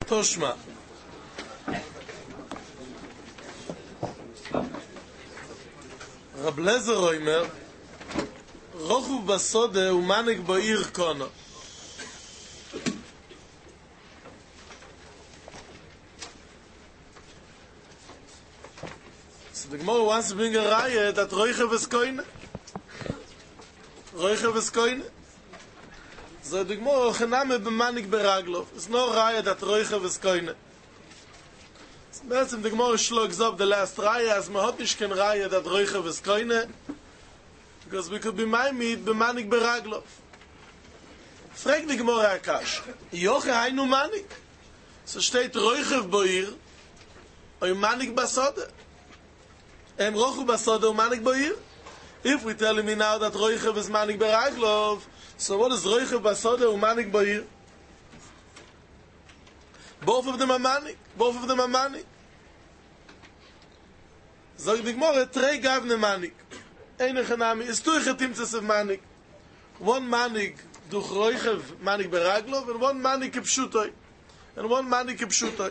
Toshma. Rab Lezer Oimer, Rochuv Basode umanik ba'ir kono. So the Gemara wants to bring a raya that Roichev is koine. Roichev is koine. So the Gemara chename b'manik beraglov. It's no raya that Roichev is koine. Betzim the Gemara shlogs up the last raya as mahot nish ken raya that Roichev is koine, because we could be maimid b'manik beraglov. Frag the Gemara akash. Yoche hainu manik. So steht Roichev boir, oy manik basode. Rochu basode u manik boir. If we tell him now that Roichev is manik beraglov, so what is Roichev basode u manik boir? Both of them are manik. Both of them are manik. Zog the Gemara, trei gavne manik. Einige name is tuichetimtzes of manik. One manik duch Roichev manik beraglov, and one manik kipshutoi. And one manik kipshutoi.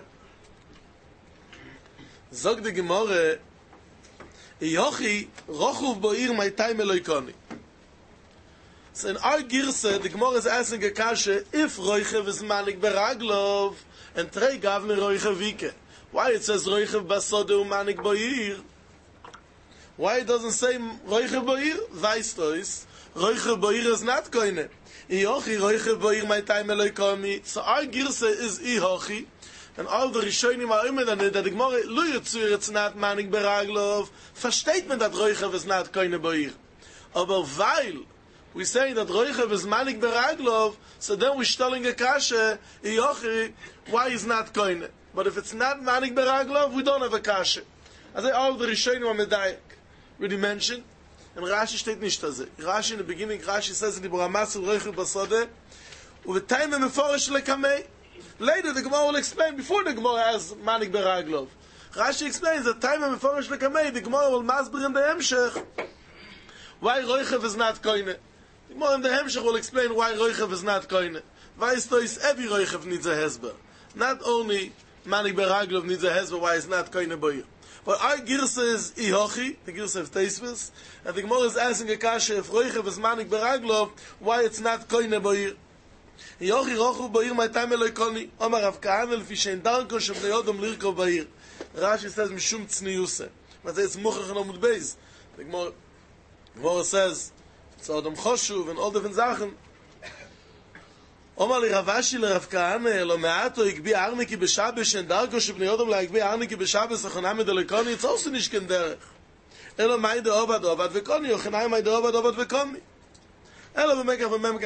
Zog the Gemara, Yochi rochuv boir my time eloikoni. So in our girse, the Gemara is asking a kasha, if Roichev is manik beraglov, and trei gavne Roichev vike. Why it says Roichev basode u manik boir? Why it doesn't say Roichev boir? Weistois, Roichev boir is not koine. Yochi Roichev boir my time eloikoni. So our girse is Yochi. And all the Rishonim are immer that the Gemara Luyetzur it's not manik beraglov. Versteht man that Roichev is not koine boir. Aber weil we say that Roichev is manik beraglov, so then we're telling a kasha, Yochi, why is not koine? But if it's not manik beraglov, we don't have a kasha. As all the Rishonim are medayek. Really mentioned. And Rashi steht nicht as it. Rashi in the beginning, Rashi says in the Buramas Roichev basode, u'v'tayim meforesh lekamei. Later the Gemara will explain, before the Gemara has manik beraglov. Rashi explains that time and meforesh lekamei, the Gemara will masbir in the Hemshech why Roichev is not koine. The Gemara in the Hemshech will explain why Roichev is not koine. Weistois, every Roichev needs a hezber. Not only manik beraglov needs a hezber why it's not koine boir. But our girsa is Ihochi, the girsa of Teisvis, and the Gemara is asking a kasha, if Roichev is manik beraglov, why it's not koine boir. Yochi rochu boir my time eloikoni. Omar Rav Kahana lefi shein darko shebnei Yodom lirkov ba'ir. Rashi says mishum tzniuse. But it's muchach and amud beis. The Gemara says it's Odom choshuv and all different Sachen. Omar li Rav Ashi le Rav Kahana lo me'ato igbi arniki b'shabes shein darko shebnei Yodom la igbi arniki b'shabes achonam eloikoni. It's also nicht ken derech. Elo mai de ovad v'koni. Ochenai mai de ovad v'koni. So the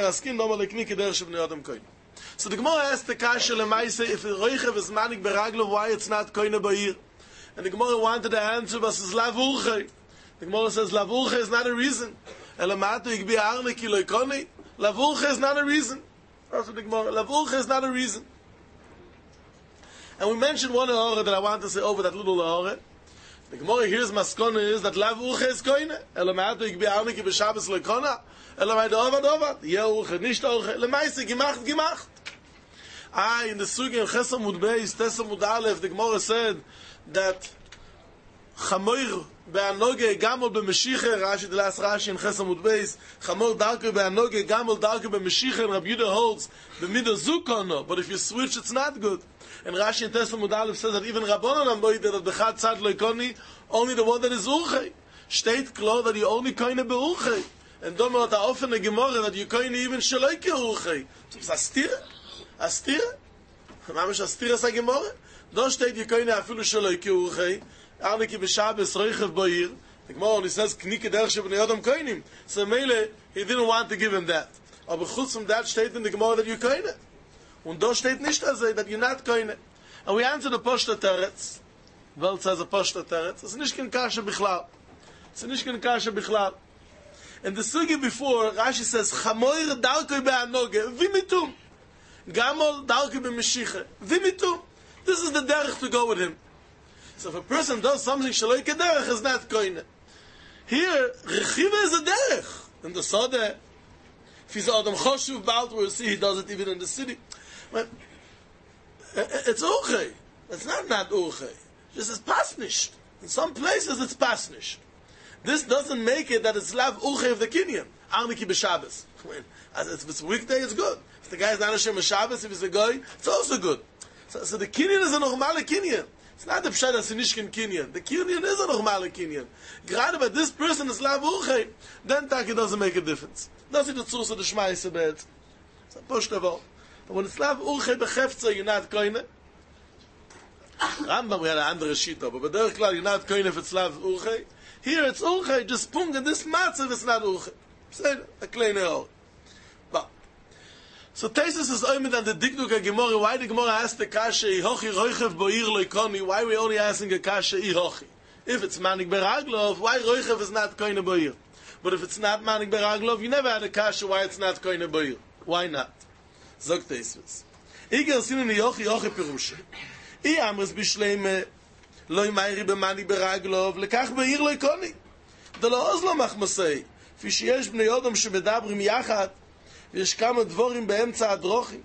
Gemara asks the kasha lemaise if Roichev is manik beraglov, why it's not koine boir? And the Gemara wanted the answer, but says lavulche. The Gemara says lavulche is not a reason. Elamatu igbi arniki loikoni. Lavulche is not a reason. Also the Gemara, lavulche is not a reason. And we mentioned one hora that I want to say over that little hora. The Gemara here's maskona is that lavulche is koine. Elamatu igbi arniki b'shabes loikona. Elamai dovad, Yehuche, nicht Orche, Lemaise, gemacht. In the Sugi in Chesam Mud Beis, Tesam Mud Aleph, the Gemara said that Chamoir be'anoge gamol be'meshiche, Rashi, the last Rashi in Chesam Mud Beis, Chamor darke be'anoge gamol darke be'meshiche, and Rabbi Yehuda holds b'midah zukono, but if you switch, it's not good. And Rashi in Tesam Mud Aleph says that even Rabbanon Amoid, that b'chad tzad loikoni, only the one that is Urche. Steht klar that you only koine be'urche. And don't know that often a Gemara that you can't even shaloike uruchei. So it's astira? Astira? Mamish astira sa Gemara? Don't state you can't afilu shaloike uruchei. Arniki b'shabes Roichev boir. The Gemara only says, knike derech shebnei Yodom koinim. So Mele, he didn't want to give him that. Aber chutz from that state in the Gemara that you koine. Und do steht nicht azay, that you're not koine. And we answer the Poshta Teretz. Welt says a Poshta Teretz. It's nicht ken kasha bichlal. It's nicht ken kasha bichlal. And the sugi before, Rashi says, Chamoir darkoi be'anoge, vimitum. Gamol darkoi be'meshiche, vimitum. This is the derech to go with him. So if a person does something shaloike derech, is not koine. Here, rechiva is a derech. In the Sodeh, if he's Adam Choshuv Balt, we'll see he does it even in the city. But It's urche. It's not urche. This is pasnisht. In some places it's pasnisht. This doesn't make it that it's lav urche of the kinyan. Arniki b'Shabbos. If it's a weekday, it's good. If the guy is not Hashem b'Shabbos, if he's a guy, it's also good. So the kinyan is a normale kinyan. It's not the pshat asinishkin kinyan. The kinyan is a normale kinyan. Gerade by this person is lav urche, then taki doesn't make a difference. Doesn't the source of the shmaise bed. It's a push of all. But when it's lav urche b'chefza, you're not koine. Rambam, we had an andere shita, but b'derech klal, you're not koine if it's lav urche. Here it's urche, just pung, and this matzav is not urche. Say a kleine or. But so Tesis is oimid on the dikduk Gemara. Why the Gemara asked the kasha ihochi roichev boir loikoni? Why we only asking a kasha ihochi? If it's manik beraglov, why roichev is not koine boir? But if it's not manik beraglov, you never had a kasha why it's not koine boir. Why not? Zog Tesis. Igel sinin ihochi ihochi pirusha. I amres bishleime loy mayri b'manik beraglov lekach boir loikoni. The lo ozlo machmasei. כפי שיש בני אדם שמדברים יחד, ויש כמה דבורים באמצע הדרוכים.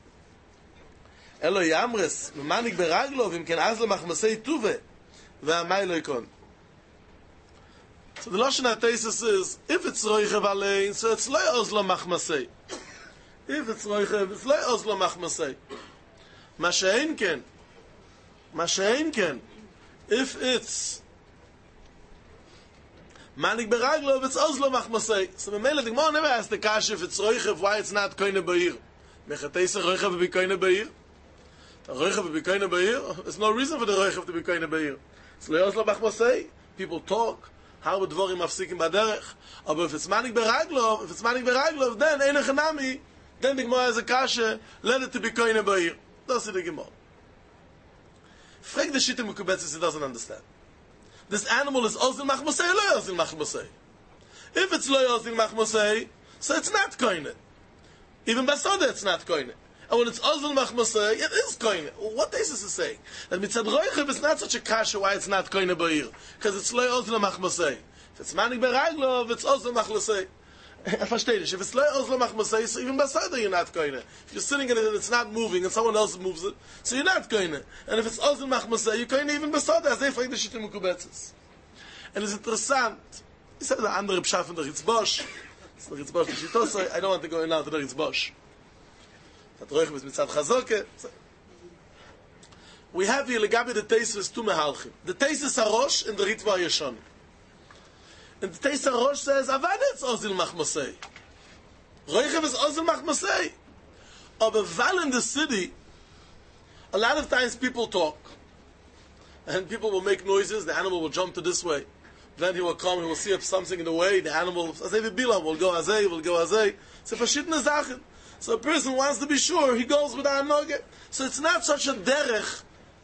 אלו יאמרס, ממניק ברגלו, ואם כן אז למחמסי טובה, והמי לא יקון. So the Lashon HaTeisus is, if it's roichev alein, so it's lo ozlo machmasei. If it's roichev, it's lo ozlo machmasei. מה שאין כן, if it's Manik beraglov, it's ozlo machmasei. So the Mele, the Gemara never asked the kasha if it's roichev, why it's not koine beir. Mechateisa roichev be koine beir. The roichev be koine beir. There's no reason for the roichev to be koine beir. It's lo ozlo machmasei. People talk. How would dvorim mafsikim baderech? But if it's manik beraglov, then ein echanami. Then the Gemara has a kasha, let it to be koine beir. That's the Gemara. Frag the shita mukubetzis, he doesn't understand. This animal is ozil machmasei or lo ozil machmasei? If it's lo ozil machmasei, so it's not koine. Even basoda it's not koine. And when it's ozil machmasei, it is koine. What Tesis is saying? That mitzad roichev is not such a kasha why it's not koine ba'ir. Because it's lo ozil machmasei. If it's manik beraglov, it's ozil machmasei. I verstehe dich. If it's lo ozil machmasei, so even basoda you're not koine. If you're sitting in it and it's not moving and someone else moves it, so you're not koine. And if it's ozil machmasei, you're koine even basoda, as they find the shit in mukubetzes. And it's interessant. He said the andere pshat from the Ritzbosh. It's the Ritzbosh, the Shitosai. I don't want to go in now to the Ritzbosh. We have here legabi the Tesis two mehalchim. The Tesis Harosh and the Ritva Yeshon. And the Tesis Harosh says, Avadet ozil machmasei. Roichev is ozil machmasei. But while in the city, a lot of times people talk. And people will make noises, the animal will jump to this way. Then he will come, he will see something in the way, the animal, will go azay. So verschiedene Sachen. So a person wants to be sure, he goes with a noge. So it's not such a derech.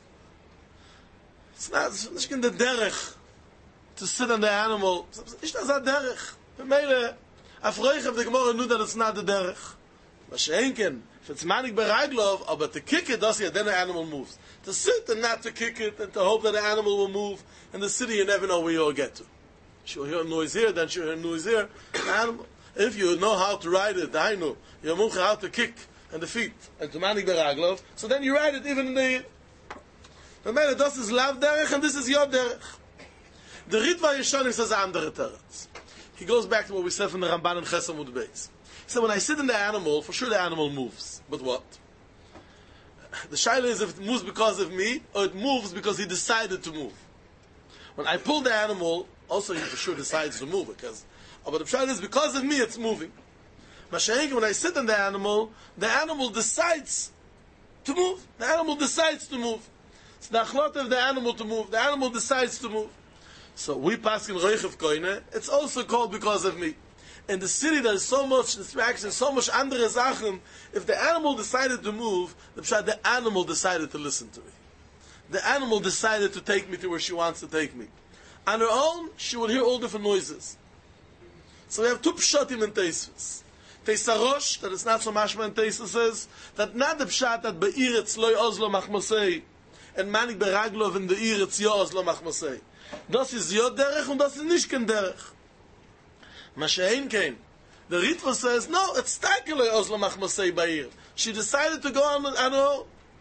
It's not the derech to sit on the animal. It's not a derech. Meile, afroich of the Gemara knew that it's not the derech. Mashenken, if it's manik beraglov, but to kick it, then the animal moves. To sit and not to kick it, and to hope that the animal will move. In the city, you never know where you'll get to. She'll hear a noise here, then she'll hear a noise here. The animal, if you know how to ride it, I know, you know how to kick and the feet, and to manik beraglov, so then you ride it even in the... Remember, this is lav derech, and this is your derech. The Ritva Yeshonim says andere teretz. He goes back to what we said from the Ramban and Chesed Amud Beis. He said, when I sit in the animal, for sure the animal moves. But what? The shaila is if it moves because of me, or it moves because he decided to move. When I pull the animal, also he for sure decides to move, but the shaila is because of me, it's moving. Mashenki, when I sit in the animal decides to move. The animal decides to move. It's the achlot of the animal to move. The animal decides to move. So we pass in roichev koine, it's also called because of me. In the city there's so much distraction, so much andere Sachen. If the animal decided to move, the animal decided to listen to me. The animal decided to take me to where she wants to take me. On her own, she will hear all different noises. So we have two pshatim in Teisvis. Teisarosh, that is not so mashma in Teisvis, says that not the pshat that be'ir it's loy ozlo machmasei, and manik beraglov in the ir it's yo ozlo machmasei. Das is yo derech und das is nicht kein derech. Mashain came. The Ritva says, no, it's takele ozlo machmasei ba'ir. She decided to go on her own.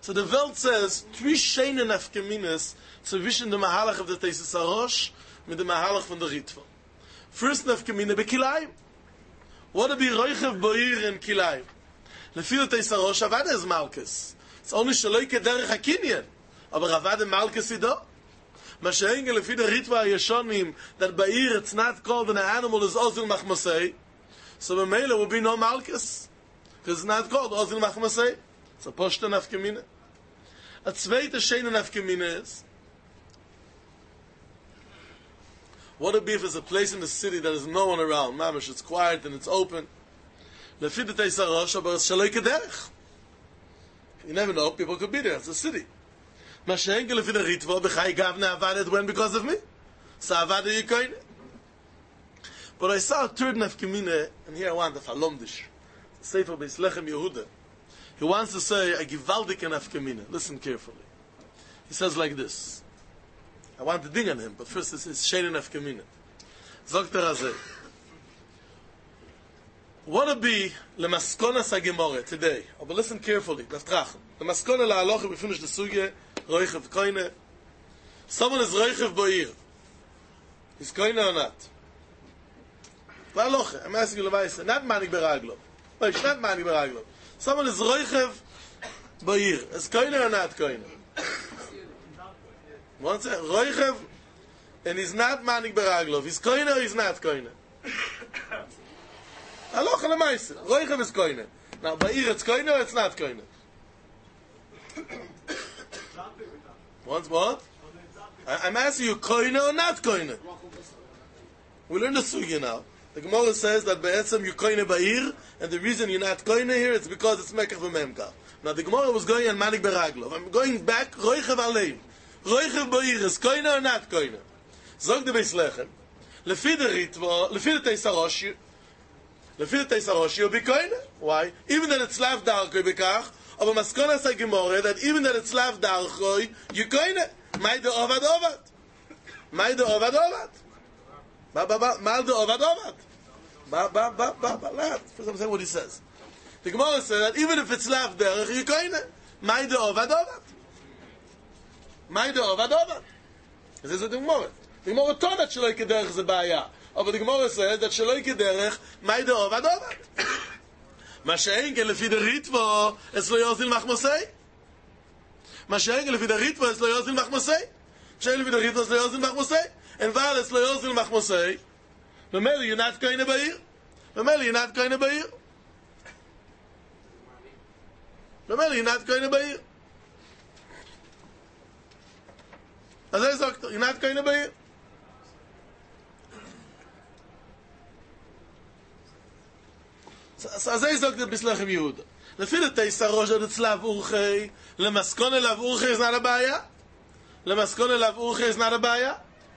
So the Welt says, three shene nafkeminas zwischen dem Mahalach of the Teisus HaRosh mit dem Mahalach von der Ritva. First nafkemina bekilayim. What to be roichev boir in kilayim? Lefi the Teisus HaRosh, Avada is Malkus. It's only shaloike derech hakinyan. Aber Avada Malkus ido. Mashengen lefi the Ritva Yeshonim, that Ba'ir it's not called an animal is Ozil Machmasei. So the Mela will be no Malkus. Because it's not called Ozil Machmasei. It's a Poshta nafkemina. A zweite shene nafkemina is, what if there's a place in the city that there's no one around? Mamash, it's quiet and it's open. Lefi the Teisus HaRosh, but it's shaloike derech. You never know, people could be there. It's a city. Mashenke lefi the Ritva, b'chai gavne Avada, it went because of me. So Avada Yikoine. But I saw a third nafkemina, and here I want the Falomdish. Sefer Beis Lechem Yehuda. He wants to say a givaldik nafkemina. Listen carefully. He says like this. I want to ding on him, but first this is shene nafkemina. Zogt Razeh. What to be lemaskonas hagemore today? Oh, but listen carefully. Leftrach. Lemaskona la'aloch, we finish the sugya. Roichev koine. Someone is roichev boir. Is koine or not? La'aloch. I'm asking you levaisa. Not manik beraglo. No, it's not manik beraglo. Someone is roichev boir. Is koine or not koine? One second. Roichev, and he's not manik beraglov. He's koine or he's not koine? Aloch lemaisa. Roichev is koine. Now, boir it's koine or it's not koine? Once what? I'm asking you, koine or not koine? We learn the sugya now. The Gemara says that be'etzem you koine ba'ir, and the reason you're not koine here is because it's mekach v'memkach. Now the Gemara was going on manik beraglov. I'm going back, roichev alein. Roichev ba'ir is koine or not koine? Zog the Beis Lechem. Lefi the Ritva, lefi the Teisarosh, you'll be koine. Why? Even that it's lav darkoi bekach, aber maskona say Gemara that even that it's lav darkoi, you koine. Maide ovad ovad. Maide ovad ovad. Mal de ovad ovad. Lad. First I'm saying what he says. The Gemara says that even if it's lav derech, you koine. Maide ovad ovad. Maide ovad ovad. This is what the Gemara. The Gemara told that shaloike derech is a baya. But the Gemara says that shaloike derech, maide ovad ovad. Mashenke lefi the Ritva, es lo yozil machmosei. Mashenke lefi the Ritva, es lo yozil machmosei. Mashenke lefi the Ritva, es lo yozil machmosei. And while es lo yozil machmosei, Mameli, you're not going to Ba'ir. Mameli, you're not going to Ba'ir. Mameli, you're not going to Ba'ir. As I said, you're not going to Ba'ir. So as I said, the Beis Lechem Yehuda. Lefi the Teisus HaRosh that it's lav urchei, lemaskone lav urchei is not a baya. Lemaskone lav urchei is not a baya.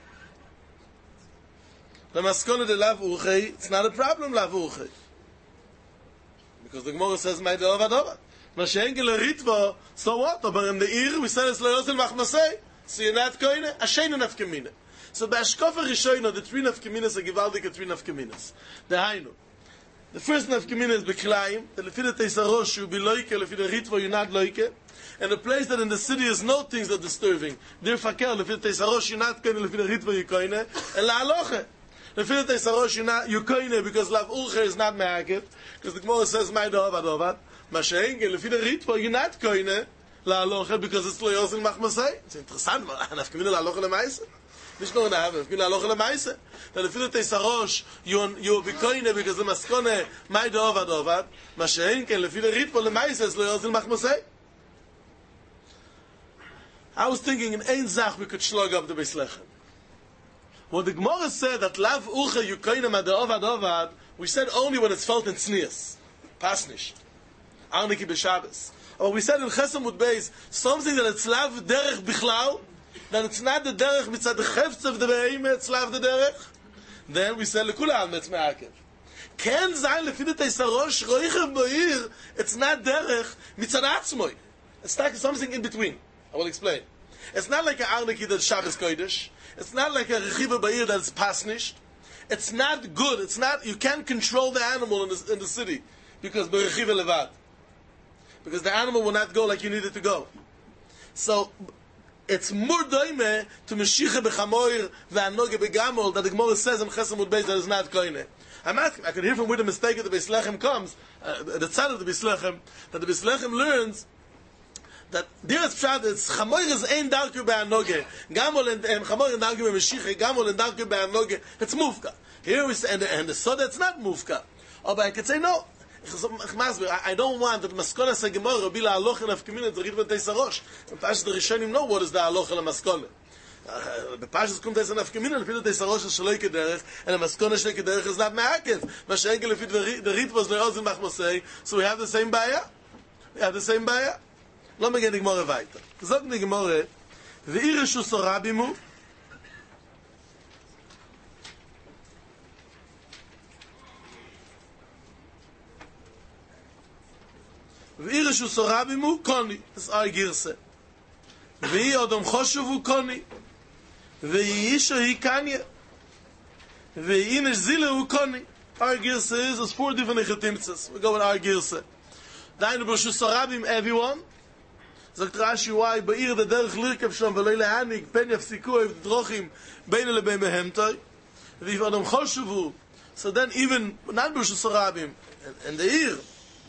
Lemaskone de lav urchei, it's not a problem lav urchei. Because the Gemara says, Maide ovad ovad. Mashenke le Ritva, so what? But in the Ir, we said it's lo yozil machmasei. So you're not koine, ashenu nafkemina. So by Ashkofa Rishoyno, the three nafkeminas are givaldik three nafkeminas. The Hainu. The first nafkemina is Beklayim, the lefi the Teisus HaRosh, you be loike, lefi the Ritva, you're not loike. And a place that in the city is no things that are disturbing. Dear Fakel, lefi the Teisus HaRosh, you're not koine, lefi the Ritva, you're koine. And la'aloche. Lefi the Teisus HaRosh, you're koine, because lav urche is not me'akit. Because the Gemara says, Maide ovad ovad. Mashenke, lefi the Ritva, you're not koine, la'aloche, because it's lo yozil machmasei. It's interessant, nafkemina la'aloche lemaise. Nicht nur in der Haven, ich bin aloche lemaise. Dann lefi the Teisus HaRosh, you be koine, because the maskone, maide ovad ovad. Mashenke, lefi the Ritva, lemaise, it's lo yozil machmasei. I was thinking in ein Zach we could slug up the Beis Lechem. When the Gemara said that lav uche you koine maide ovad ovad, we said only when it's felt in tznius. Pasnish. Arniki b'Shabbos. Or we said in Chesed Mud Beis, something that it's lav derech bichlal, that it's not the derech mitzad the chefetz of the behemoth, it's lav the derech. Then we said lekula al metz me'akev. Ken zayin lefi the Teisus HaRosh roichev boir, it's not derech mitzad atzmoi. It's like something in between. I will explain. It's not like an arniki that's Shabbos Kodesh. It's not like a rechiva ba'ir that's pasnished. It's not good. It's not. You can't control the animal in the city because berechiva levad. because the animal will not go like you need it to go. So it's more doime to Meshicha b'chamoir ve'anoge begamol that the Gemara says in Chesed Mud Beis that is not koine. I'm asking, I can hear from where the mistake of the Beis Lechem comes, the tzad of the Beis Lechem, that the Beis Lechem learns that there is pshat, it's chamoir is ein darke be'anoge, gamol and chamoir and darke be'Meshicha, gamol and darke be'anoge, it's mufka. Here we say, and the soda it's not mufka. But I could say no. I don't want that maskona say Gemara be la halacha nafkamina to read with Teisarosh. And Pashas the Rishonim know what is the halacha la maskona. The Pashas come Teisar nafkamina and the Teisarosh is shaloi kederech and the maskona shaloi kederech is not ma'akev. Mashenkel if the rit was le'ozim machmosei, so we have the same baya. We have the same baya. Lo me get the Gemara weiter. Zog the Gemara ve'irishu sorabimu ואירשו סורבימו קוני, das ist Girse. ואי אדם חושבו קוני, ואי אישו היא קניה, ואי נשזילה הוא קוני. Girse is, there's 4 different chetimtzes. We go with Girse. Deine ברשו סורבים, everyone. sagt Rashi, why, באיר the derech lirkev shom, ולא להניק, פן יפסיקו את דרוכים, בין לבין בהמתוי. ואי אדם חושבו, so then even, not ברשו סורבים, and the ear,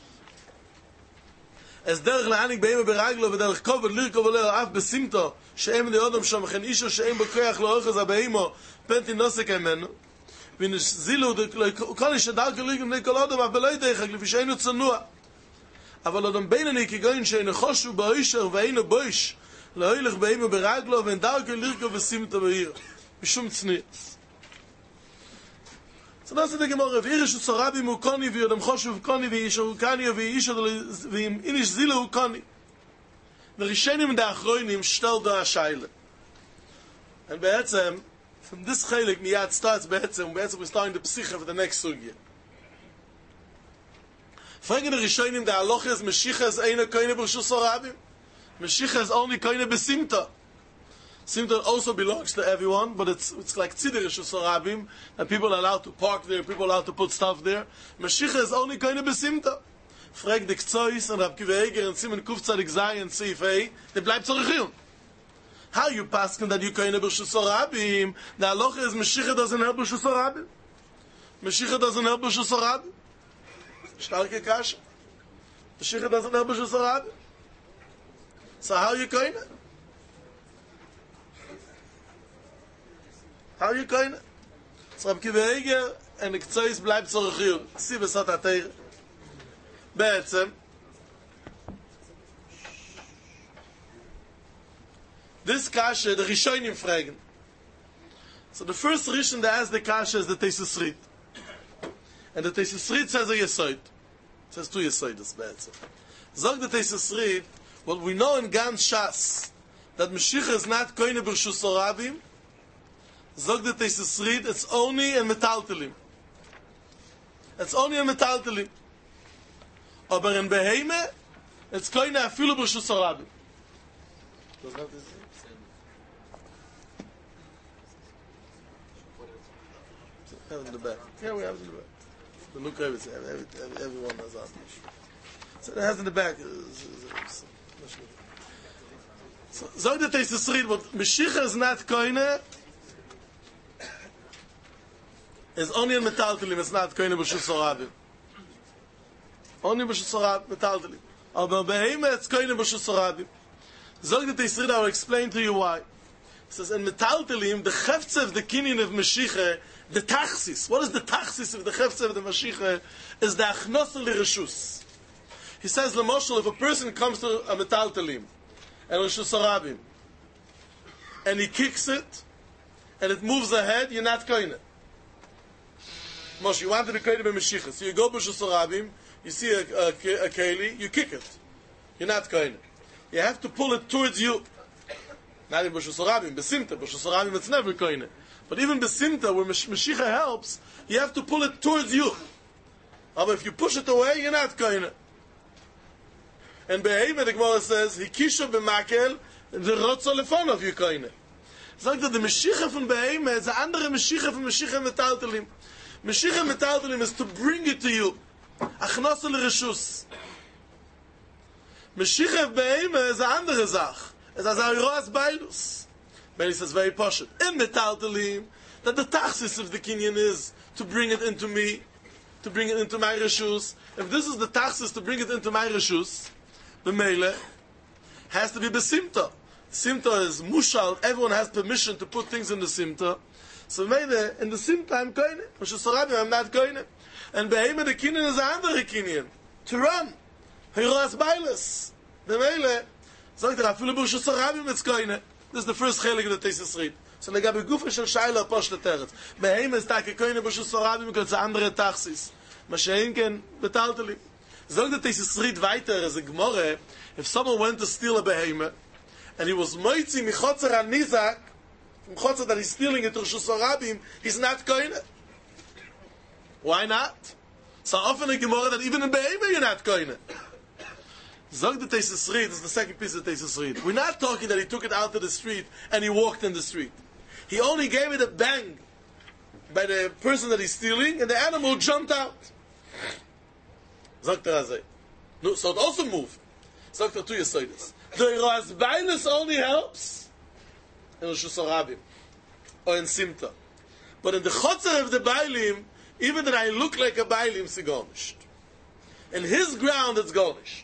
as derech להניק בהם ברגלו ודרך כובד לרכוב עולה אף בסימתו שאין לאדם שם וכן אישו שאין בכוח לא אוחז הבאימו פנטי נוסק ממנו ונזילו כל איש הדרכו לרכוב לכל אדם אף בלא ידחק לפי שאינו צנוע אבל אדם בינני כגוין שאין חושו באישר ואינו בויש לא הילך בהם ברגלו ואין דרכו לרכוב בסימתו בעיר משום צניעס. So that's the Gemara. V'irish u'sarabim u'koni v'yodam choshuv koni v'yisha u'kani v'yisha v'im inish zila u'koni. The Rishonim and the Achronim stel da Shaila. And Be'etzem, from this Chelik miyad starts Be'etzem we're starting the Psicha for the next Sugya. Fragen the Rishonim, the Halacha is Meshicha is eine koine b'rshus sarabim. Meshicha is only koine b'simta. Simta also belongs to everyone, but it's like tzidr reshus harabim, and people are allowed to park there, people are allowed to put stuff there. Meshicha is only koine b'simta. Frag the Ktsois and Rab Kiva Eger and Simon Kuf Tzadik Zay and Seif A, they bleibt zurechiyun. How you paskin that you koine b'rshus harabim? The halacha is Meshicha doesn't help b'rshus harabim. Meshicha doesn't help b'rshus harabim. Starke kasha. Meshicha doesn't help b'rshus harabim. So how you koine? How you going? So Rab Kiva Eger and the Ktsois bleibt zurechiyun. See besat atayr. Be'etzem. This kasha, the Rishonim fragen. So the first Rishon that asks the kasha is the Teisesrit. And the Teisesrit says a Yesoid. It says 2 Yesoides, Be'etzem. Zog the Teisesrit, what we know in Gan Shas, that Meshicha is not koine b'rshus harabim. Zog the Teisesrit, it's only in metaltelim. It's only in metaltelim. Aber in Beheime, it's koine afilu b'rshus harabim. Does not this? Have it in the back. Yeah, we have it in the back. The new Kravitz, everyone has that. So it has in the back. So Zog the Teisesrit, but Meshicha is not koine, is only in metaltelim, it's not koine b'rshus harabim. Only b'rshus harabim, metaltelim. Aber beheime, it's koine b'rshus harabim. Zog the Teisesrit, I will explain to you why. It says, in metaltelim, the cheftze of the kinyan of Meshicha, the tachsis. What is the tachsis of the cheftze of the Meshicha? Is the achnosa l'reshus. He says, l'moshel, if a person comes to a metaltelim, and b'rshus harabim, and he kicks it, and it moves ahead, you're not koine. Moshe, you want to be koine b'Meshicha. So you go b'rshus harabim, you see a keli, you kick it. You're not koine. You have to pull it towards you. Not in b'rshus harabim, b'simta. B'rshus harabim, it's never koine. But even b'simta, where Meshicha helps, you have to pull it towards you. But if you push it away, you're not koine. And Beheime, the Gemara says, Hikisha b'makel, the rotzo lefonov, you koine. Sagt that the Meshicha from Beheime is the andere Meshicha from Meshicha metaltelim. Meshicha metaltelim is to bring it to you. Achnosa l'reshus. Meshichev Beheime is a andere Sach. It's as a Roas Bailus. But he says very poshut. In Metaltalim, that the taxis of the Kinyan is to bring it into me, to bring it into my Rishus. If this is the taxis to bring it into my Rishus, the Mele has to be Besimta. Simta is Mushal, everyone has permission to put things in the Simta. So Mele, in the Simta I'm Koine. Moshe Sarabim, I'm not Koine. And Beheime the Kinyan is a andere Kinyan. To run. Hiras Bailes. The Mele, sagt Afilu Moshe Sarabim, it's Koine. This is the first chelik of the Tesis Reed. So legabe gufa shel shayla poshlet teretz. Beheim is tak koine b'shus sarabim kol andere taxis. Mashenken betalteli. Zog the Tesis Reed weiter as a gemore. If someone went to steal a beheime and he was moitzi michotzer anizak, from chotzer that he's stealing it to b'shus sarabim, he's not koine. Why not? So often a gemore that even in beheime you're not koine. Zog the Tesis Reed is the second piece of Tesis Reed. We're not talking that he took it out to the street and he walked in the street. He only gave it a bang by the person that he's stealing, and the animal jumped out. Zog the Razeh. No, so it also moved. Zog the two Yesoides. The Roas Bailes only helps in Rishus Harabim or in Simta. But in the Chotzer of the Bailim, even that I look like a Bailim, it's garnished. In his ground, it's garnished.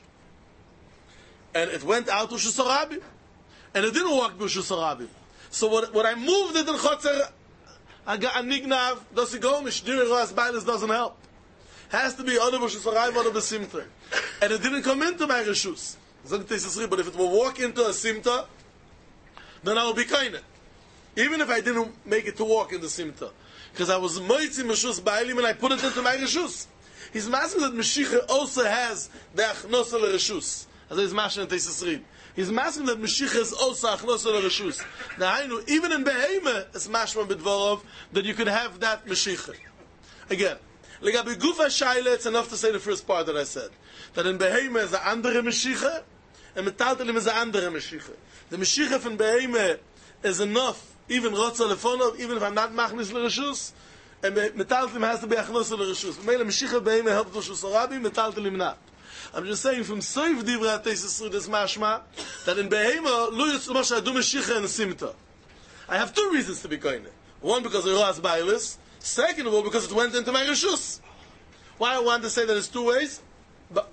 And it went out to Rishus Harabim. And it didn't walk to Rishus Harabim. So what I moved it in Chotzer, I got a nignav, does it go, Mishdir Roas Bailes doesn't help. Has to be other Rishus Harabim, other Besimta. And it didn't come into my Rishus. But if it will walk into a Simta, then I will be kind. Even if I didn't make it to walk in the Simta. Because I was Moitzi Meshus Bailim and I put it into my Rishus. He's masking that Meshicha also has the Achnos al Rishus. As he's masking in Tesis Reed. He's masking that Meshicha is also Achnos al Rishus. Now I know, even in Beheime, it's mashma b'dvorov, that you could have that Meshicha. Again, Legabi Gufa Shaila, it's enough to say the first part that I said. That in Beheime is a andere Meshicha, and Metaltalim is a andere Meshicha. The Meshicha from Beheime is enough, even Rotza Lefonov, even if I'm not Machnis L'Rishus, and Metaltalim has to be Achnos L'Rishus. Meila Meshicha Beheime helps Rishus Harabim, Metaltalim not. I'm just saying from Soif Divra Tesis Reed is mashma, that in Beheime, Lu Yitzu Moshe Adu Meshicha and Simta. I have two reasons to be koine. One, because of Roas Bailes. Second of all, because it went into my Rishus. Why I want to say that it's two ways? But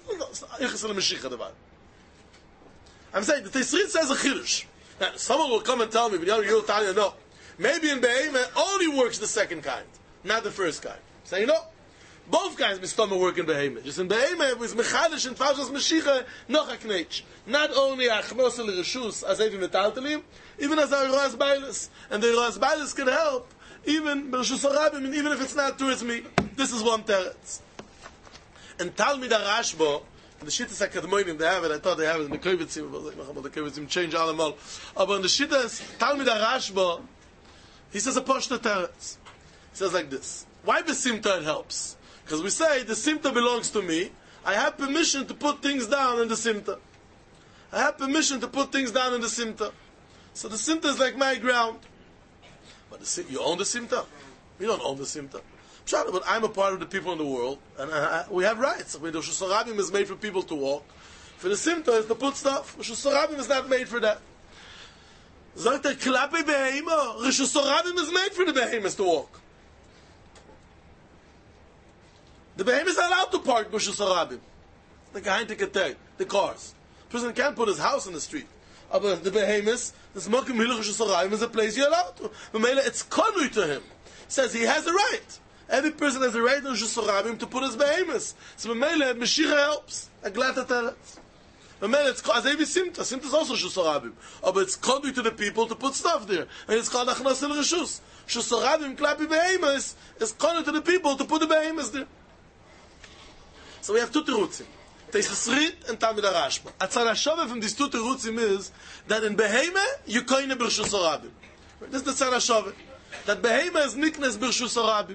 I'm saying the Tesis Reed says a chidush. Now someone will come and tell me, but you'll tell you no. Maybe in Beheime only works the second kind, not the first kind. Say no. Both kinds mistama work in Beheime. Just in Beheime with mechadish and falshas meshicha noch a knetch. Not only achnos el rishus as even metaltalim, even as our Roas Bailes, and the Roas Bailes can help even b'Rishus Harabim, and even if it's not towards me. This is one teretz. And Talmid Rashba, the Shittas Akadmoinim, they have it. I thought they have it in the Kovitzim, but the Kovitzim change allemal. But in the Shittas Talmid Rashba, he says a poshta teretz. He says like this: why besimta it helps? Because we say the simta belongs to me. I have permission to put things down in the simta. I have permission to put things down in the simta. So the simta is like my ground. But you own the simta? We don't own the simta. But I'm a part of the people in the world, and we have rights. The Rishus Harabim is made for people to walk. For the simta is to put stuff. Rishus Harabim is not made for that. Sagt Klappe Beheime, Rishus Harabim is made for the behemoths to walk. The behemoth is allowed to park Rishus Harabim. The Geheimticket, the cars. The person can't put his house in the street. But the behemoth, this Mokim Hilach Rishus Harabim is a place you're allowed to. But it's konui to him. Says he has a right. Every person has a right in Rishus Harabim to put his behemoth. So Mele, Meshicha helps. A glata teretz. Mele, it's as every Simta. Simta is also Rishus Harabim. But it's konui to the people to put stuff there. And it's called Achnas el Rishus. Rishus Harabim, Klapi behemoth, is konui to the people to put the behemoth there. So we have two terutzim. Tesis Reed and Talmid Rashba. A tzara shove from these two terutzim is that in Beheime, you koine b'Rishus Harabim. This is the tzara shove. That Beheime is niknes b'Rishus Harabim.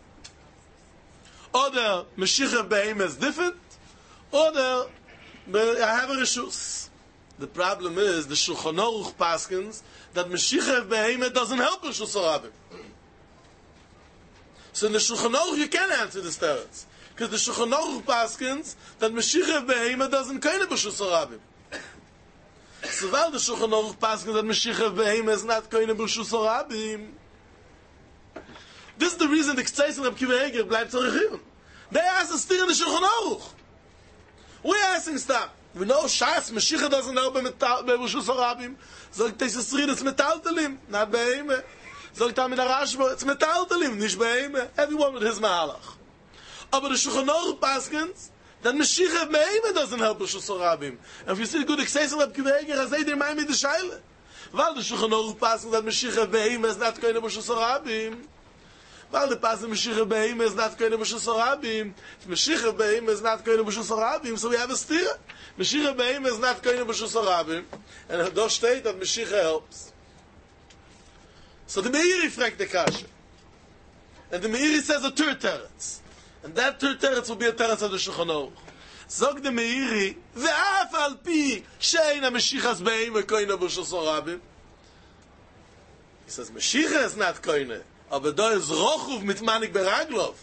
Oder Meshicha Beheime is different, oder I have a Rishus. The problem is, the Shulchan Aruch paskins, that Meshicha Beheime doesn't help Rishus Harabim. So in the Shulchan Aruch you can't answer this teretz. Because the Shulchan Aruch paskins that Meshicha Beheime doesn't koine b'Rishus Harabim. So weil the Shulchan Aruch paskin that Mashiach Behema is not koine b'Reshus HaRabim. This is the reason the K'tzeis and Reb Kiva Eger bleibt zurückhören. They ask us still in the Shulchan Aruch. We're asking stop. We know Shas, Mashiach doesn't help him b'Reshus HaRabim. Sogt es Rid, it's Metaltelim, not Behema. Sogt Amid HaRashba, it's Metaltelim, nicht Behema. Everyone with his Mahalach. Aber the Shulchan Aruch paskins that Mashiach Behema doesn't help B'Reshus HaRabim. And if you see the good K'tzeis and Reb Kiva Eger, I say, they might be the Shaila. Weil the Shulchan Aruch paskins that Mashiach Behema is not koine b'Reshus HaRabim. Weil the pasuk Mashiach Behema is not koine b'Reshus HaRabim. If Mashiach Behema is not koine b'Reshus HaRabim, so we have a steer. Mashiach Behema is not koine b'Reshus HaRabim. And there steht that Mashiach helps. So the Meiri fragt the Kasha. And the Meiri says a third teretz. And that third teretz will be a teretz of the Shulchan Aruch. Zog the Meiri, ve'af al pi she'ein ha-Mashiachas Behema koine b'Reshus HaRabim. He says, Mashiach is not koine. Aber da ist Rochuv mit Manik Beraglov.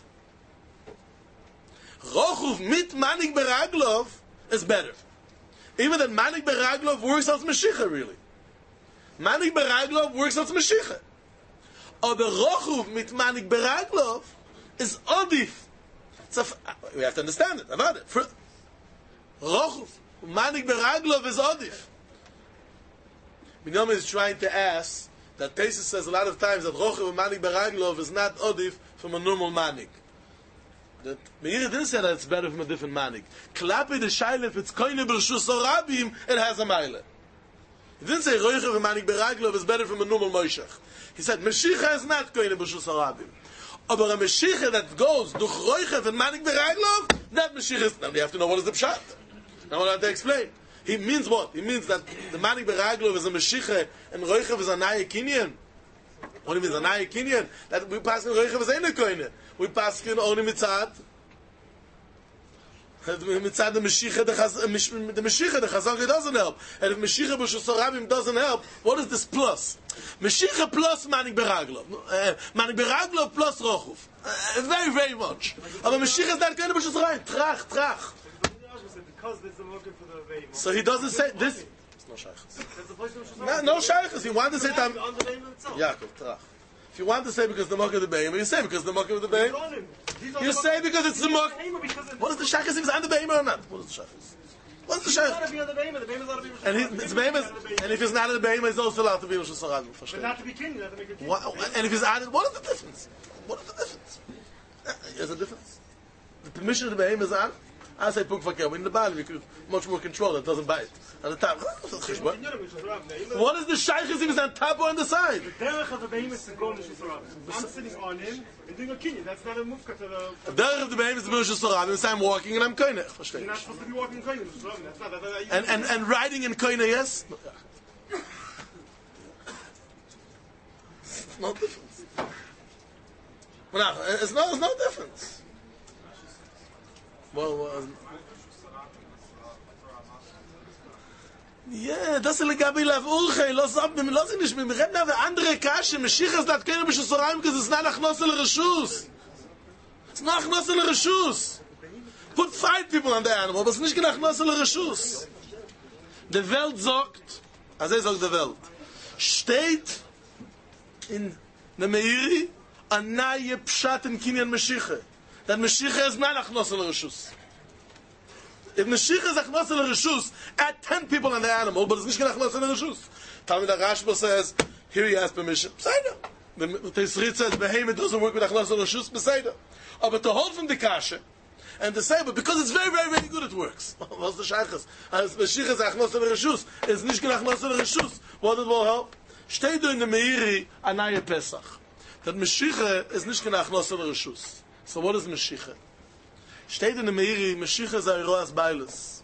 Rochuv mit Manik Beraglov is better. Even that Manik Beraglov works as Mashiach, really. Manik Beraglov works as Mashiach. Aber Rochuv mit Manik Beraglov is Odif. We have to understand it. About it. Rochuv, Manik Beraglov is Odif. Binyamin is trying to ask that Tesis says a lot of times that Rochev and Manik Beraglov is not Odif from a normal Manik. That Meiri didn't say that it's better from a different Manik. Klappe the Shaila, if it's koine b'Reshus HaRabim, it has a Meile. He didn't say Rochev and Manik Beraglov is better from a normal Moshech. He said Mashiach is not koine b'Reshus HaRabim. Aber a Mashiach that goes durch Rochev and Manik Beraglov, that Mashiach is... Now you have to know what is the Pshat. Now I have to explain. He means what? He means that the Manik Beraglov is a Mashiach and Rochev is a Naya Kinyan. What do you mean, a Naya Kinyan? That we pass in Rochev is Eine Koine. We pass in only Mitzad. Mitzad the Mashiach, the Mashiach, the Chazak, it doesn't help. And if Mashiach B'Reshus HaRabim doesn't help, what is this plus? Mashiach plus Manik Beraglov. Manik Beraglov plus Rochev. Very, very much. But Mashiach is not Koine B'Reshus HaRabim. Trach. So he doesn't say this. It's no shaykhs. No shaykhs. He wanted to say that. Yaakov, Trach. If you want to say because the Mock of the Behemoth, you say because the Mock of the Behemoth. You say because it's the Mock. What is the shaykhs? If it's on the Behemoth or not? What is the shaykhs? What's the shaykhs? And it's Behemoth. And if it's not on the Behemoth, he's also allowed to be Rosh Hashanah. But not to be king. And if he's added, what is the difference? What is the difference? There's a difference. The permission of the Behemoth is on. I say Puk Fakir. In the Bali, we could much more control. It doesn't bite. At the top. What is the shaykhs if he's on top or on the side? The derech of the behemoth is going to Shusarabim. I'm sitting on him and doing a kinyan. That's not a mufka to the... The derech of the behemoth is Shusarabim. So I'm walking and I'm koine. You're not supposed to be walking koine. That's not... And riding in koine, yes? No difference. No, it's no difference. Yeah, das ist legabi lav urche, los sich nicht mit reden aber andere Kasche, Mashiach ist not keine B'Reshus HaRabim because it's not achnos el reshus. It's not achnos el reshus. Put 5 people on the animal, but it's nicht achnos el reshus. The Welt sagt, also sagt the Welt, steht in der Meiri a naye pshat in kinyan Mashiach. That Mashiach is not achnos el reshus. If Mashiach is achnos el reshus, add 10 people on the animal, but it's not achnos el reshus. Talmud Rashba says, here he has permission. Beseder. The Tesrit says, Behemoth doesn't work with achnos el reshus. Beseder. But to hold from the kasha, and to say, but because it's very, very, very good, it works. What's the shaykhs? As Mashiach is achnos el reshus, it's not achnos el reshus. What it will help? Steht in the Meiri Anaya Pesach. That Mashiach is not achnos el reshus. So what is Mashiach? Steht in the Meiri, Mashiach is a Eroas Bailis.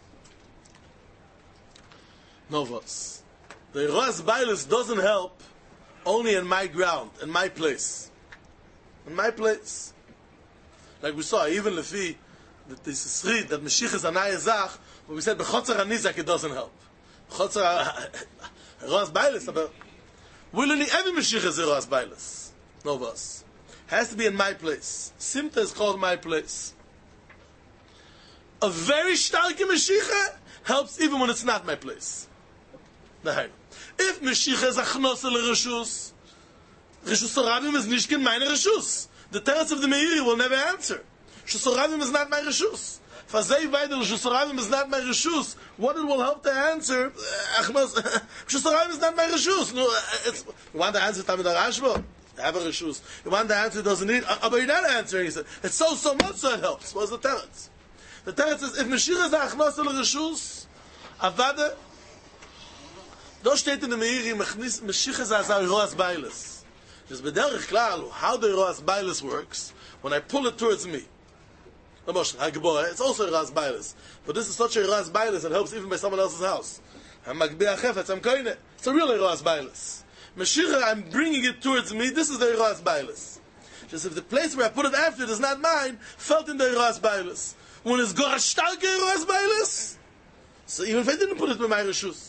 No was. The Eroas Bailis doesn't help only in my ground, in my place. In my place. Like we saw, even Lefi, that this is read, that Mashiach is Anaya Zach, but we said, B'chotzer HaNizak, it doesn't help. B'chotzer Eroas Bailis, but willingly every Mashiach is Eroas Bailis. No was. Has to be in my place. Simta is called my place. A very starke Mashiach helps even when it's not my place. If Mashiach is achnos l'reshus, Reshus Rabim is nishkin meine Reshus. The teretz of the Meiri will never answer. Reshus Rabim is not my Reshus. Fazei Vaidel, Reshus Rabim is not my Reshus. What it will help to answer, Reshus Rabim is not my Reshus. No, you want the answer to Tamid HaRashba? You have a Reshus. You want the answer, doesn't need, but you're not answering. He said, it's so much so it helps. What's the teretz? The teretz is, if Mashiach is achnos l'Reshus, Avada, da steht in the Meiri, Mashiach is Roas Bailes. Just bederich klal, how the Roas Bailes works, when I pull it towards me. It's also a Roas Bailes. But this is such a Roas Bailes, it helps even by someone else's house. I'm It's a real Roas Bailes. Mashiach, I'm bringing it towards me, this is the Roas Bailes. Just if the place where I put it after it is not mine, felt in the Roas Bailes. When it's Gorah Starke Roas Bailes, so even if I didn't put it with my Reshus,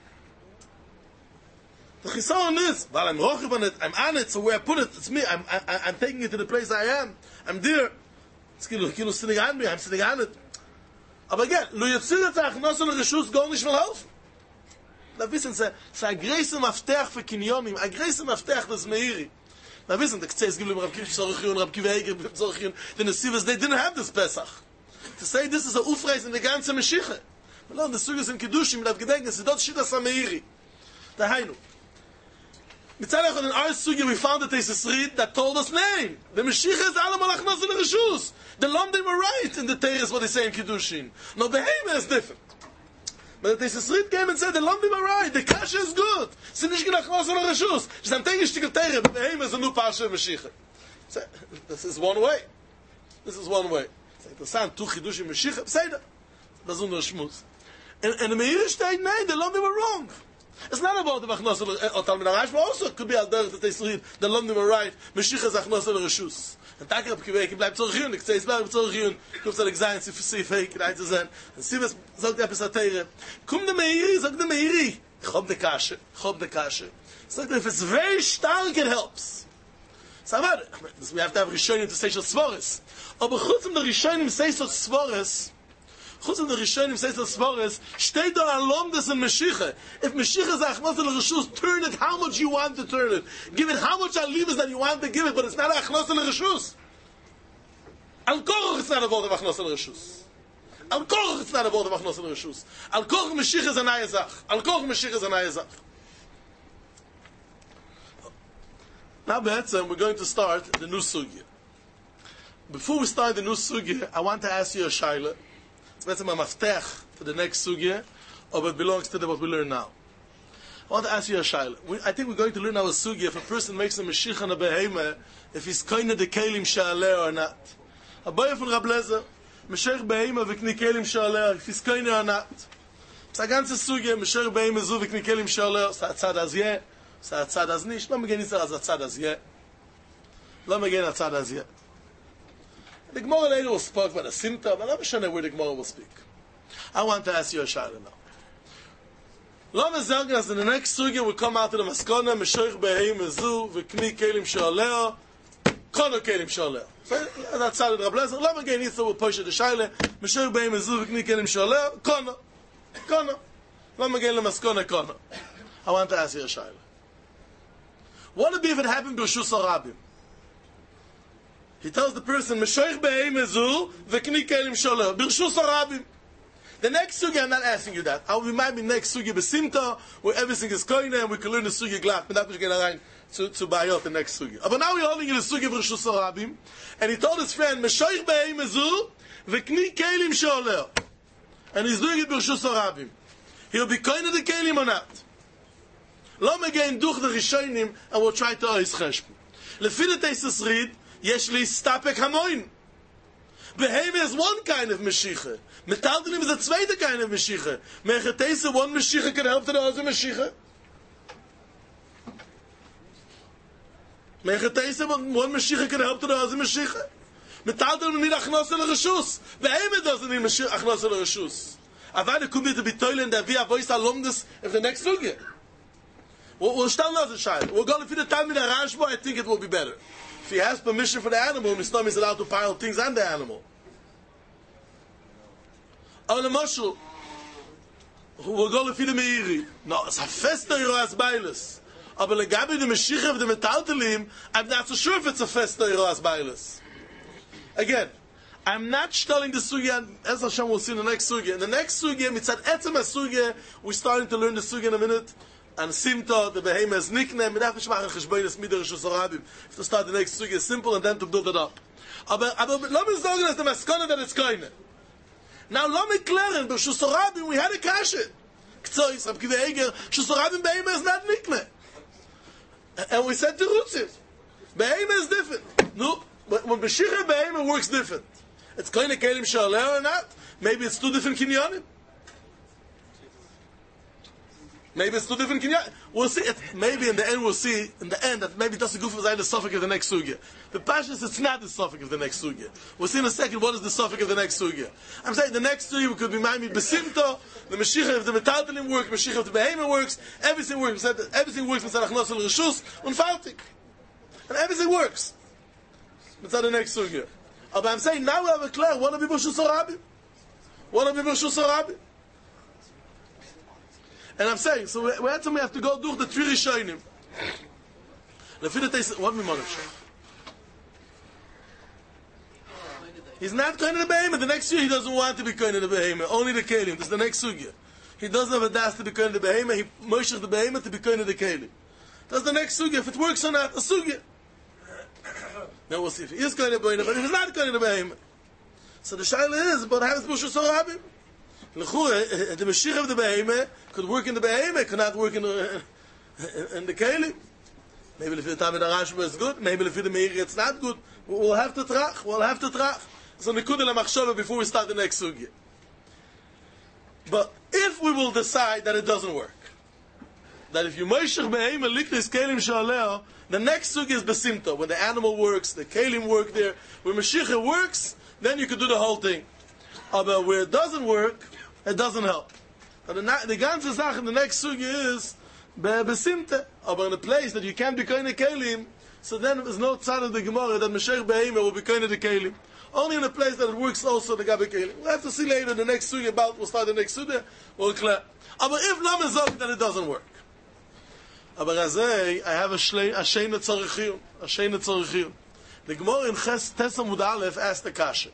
the chisaron is, while I'm rochiv on it, I'm on it, so where I put it, it's me, I'm taking it to the place I am, I'm there, it's kilo sitting on me, I'm sitting on it. Aber again, lo yitzir et ha'achnos l'reshus gar nicht will helfen. Da wissen, it's a greise Maftech für Kinyonim, a greise Maftech des Meiri. Da wissen, the K'tzeis Giblim, Rab Kiv Tzorchion, Rab Kiv Eiger, Tzorchion, the Nesivas, they didn't have this Pesach. To say this is a Ufreis in the ganze Meshiche. Well, the Sugas in Kiddushim, that gedenken, it's not Shidas HaMeiri. Da Hainu. Mitzalach in our Sugi, we found that there's a Srid that told us, name. The Mashiach is Alam Alachnos in the Reshus. The Lomdim were right in the Teres, what they say in Kiddushin. No, the Heime is different. But the Srid came and said, the Lomdim are right, the Kasha is good. Sinishkin Alachnos in the Reshus. Just I'm taking Shtikal Teres, but the Heime is a new Pasha of Mashiach. This is one way. This is one way. It's the San, Tu Chidushim Mashiach, say that. That's under Shmuz. And the Meir state, no, the Lomdim were wrong. It's not about the Achnos or Talmid HaRashba also. It could be out there that they read the Lomdim are right. Mashiach is Achnos or Reshus. And Taki Rab Kiv Eiger bleibt Tzorchion. Ich sage, es bleibt Tzorchion. Kommst du Examen, sie fake, rein zu sein. Und sie sagt etwas an Teire. Komm der Meiri, sagt der Meiri. Ich hab de Kasche. Sagt if it's very stark, it helps. So we have to have Rishonim to say Shal Svaris. Aber chutz the Rishonim say Shal Svaris, chutz the Rishonim say Shal Svaris, steht da alom des in Mashiach. If Mashiach is Achnos el Reshus, turn it how much you want to turn it. Give it how much alibas that you want to give it, but it's not Achnos el Reshus. Al Koruch it's not a word of Achnos el Reshus. Al Koruch it's not a word of Achnos el Reshus. Al Koruch Mashiach is an Ayazach. Al Koruch Mashiach is an Ayazach. Now, we're going to start the new sugya. Before we start the new sugya, I want to ask you a shaila. It's a maftech for the next sugya, or it belongs to what we learn now. I want to ask you a shaila. I think we're going to learn our sugya if a person makes a Mashiach and a behema, if he's koine de kelim sha'aleh or not. A boy from Rab Lezer, Mashiach behema v'kni kelim sha'aleh, if he's koine or not. It's a ganze sugya, Mashiach behema zu v'kni kelim sha'aleh, it's a tzad aziyeh. So הצד אז nicht, לא מגן ישראל אז הצד אז יהיה. לא מגן הצד אז יהיה. The Gemara later will speak about a simta, but I'm not sure where the Gemara will speak. I want to ask you a shaila now. לא מזרגן, as in the next sugya will come out to the maskona, Mashiach beheim ezu, v'kni kelim she'oleo, kono kelim she'oleo. So that's how the Rab Lezer, לא מגן ישראל will push the shaila, Mashiach beheim ezu, v'kni kelim she'oleo, kono. לא מגן לmaskona, kono. I want to ask you a shaila. What would be if it happened b'Reshus HaRabim? He tells the person, Meshoich be'eim ezu, v'kni kelim sholeh, b'Reshus HaRabim. The next sugya, I'm not asking you that. We might be next sugya b'simta, where everything is koine, and we can learn the sugya glach, but that we get around to bayot the next sugya. But now we're holding in the sugya b'Reshus HaRabim, and he told his friend, Meshoich be'eim ezu, v'kni kelim sholeh. And he's doing it b'Reshus HaRabim. He'll be koine the kelim or not. Lo megein duch the Rishonim, and we'll try to ois cheshbon. Lefi the Teisus Rid, yesh li stapek hamoin. Beheme is one kind of Mashiach. Metaldalim is a zweite kind of Mashiach. Mechet Teisa, one Mashiach can help to the other Mashiach. Mechet Teisa, one Mashiach can help to the other Mashiach. Metaldalim need Achnos el Reshus. Beheme doesn't need Achnos el Reshus. Avada could be the bitoyle and the Avia voice alumnus of the next sugya. We'll start another child. We're going to feed the Talmid HaRashba. I think it will be better. If he has permission for the animal, Mishnah is allowed to pile things on the animal. On the mushal, we're going to feed the Meiri. No, it's a fester as bailes. Aber legabe the Mashiach of the Metaltelim, I'm not so sure if it's a fester as bailes. Again, I'm not telling the sugya, as Hashem will see in the next sugya. In the next sugya, mitzad etzem sugya, we're starting to learn the sugya in a minute. And Simta, the Behema is nickname, we have to machen Cheshbonis Mider Rishus Harabim. To start the next sugya simple and then to build it up. Aber let me sagen, dass the Maskone that it's keine. Now let me klären, by Rishus Harabim we had a kashe. K'tzois, Rab Kiva Eger, Rishus Harabim Behema is not nickname. And we said to Rutzis, Behema is different. No, when Beshicha Behema works different. It's keine Kelim Shaleh or not. Maybe it's two different kinyanim. Maybe it's two different kinyanim. We'll see it. Maybe in the end we'll see, in the end, that maybe that's a goof of the suffix of the next sugya. The Pashas, it's not the suffix of the next sugya. We'll see in a second what is the suffix of the next sugya. I'm saying the next sugya could be Maimid Besimto, the Mashiach of the Metaltelim work, Mashiach of the Behema works, everything works. We said that everything works with Achnos al Rishus and Faltik. And everything works. It's the next sugya. But I'm saying now we have a clear, one of the Rishus Harabim. One of the Rishus Harabim. And I'm saying, so we have to go do the three Rishonim. What me Monav? He's not going to the Behema. The next year he doesn't want to be going to the Behema. Only the Kelim. This is the next sugya. He doesn't have a das to be going to the Behema. He moishes the Behema to be going to the Kelim. That's the next sugya. If it works or not, a sugya. Now we'll see if he is going to the Behema, but if he's not going to the Behema. So the shaila is, but how is Bushus Harabim? The Mashiach of the Behema could work in the Behema, could not work in the Kelim. Maybe if the Tamid Arashba is good, maybe if the Meiri it's not good. We'll have to trach. So Nekudah LaMachshava before we start the next sugya. But if we will decide that it doesn't work, that if you Moshech Behema Liknis Kelim Shaleh, the next sugya is Besimta. When the animal works, the Kelim work there. When Mashiach works, then you could do the whole thing. But where it doesn't work, it doesn't help. But the ganze Sache in the next sugya is Besimta. But in a place that you can't be kind of Kelim, so then there's no tzad of the Gemara that Mashiach Behema will be kind of the Kelim. Only in a place that it works also the Gabi Kelim. We'll have to see later the next sugya about, we'll start the next sugya, we'll clear. But if Lamed Zog, then it doesn't work. Aber I have a Sheina Tzorichiyun. The Gemara in Ches Tesamud Aleph asked the Kasha.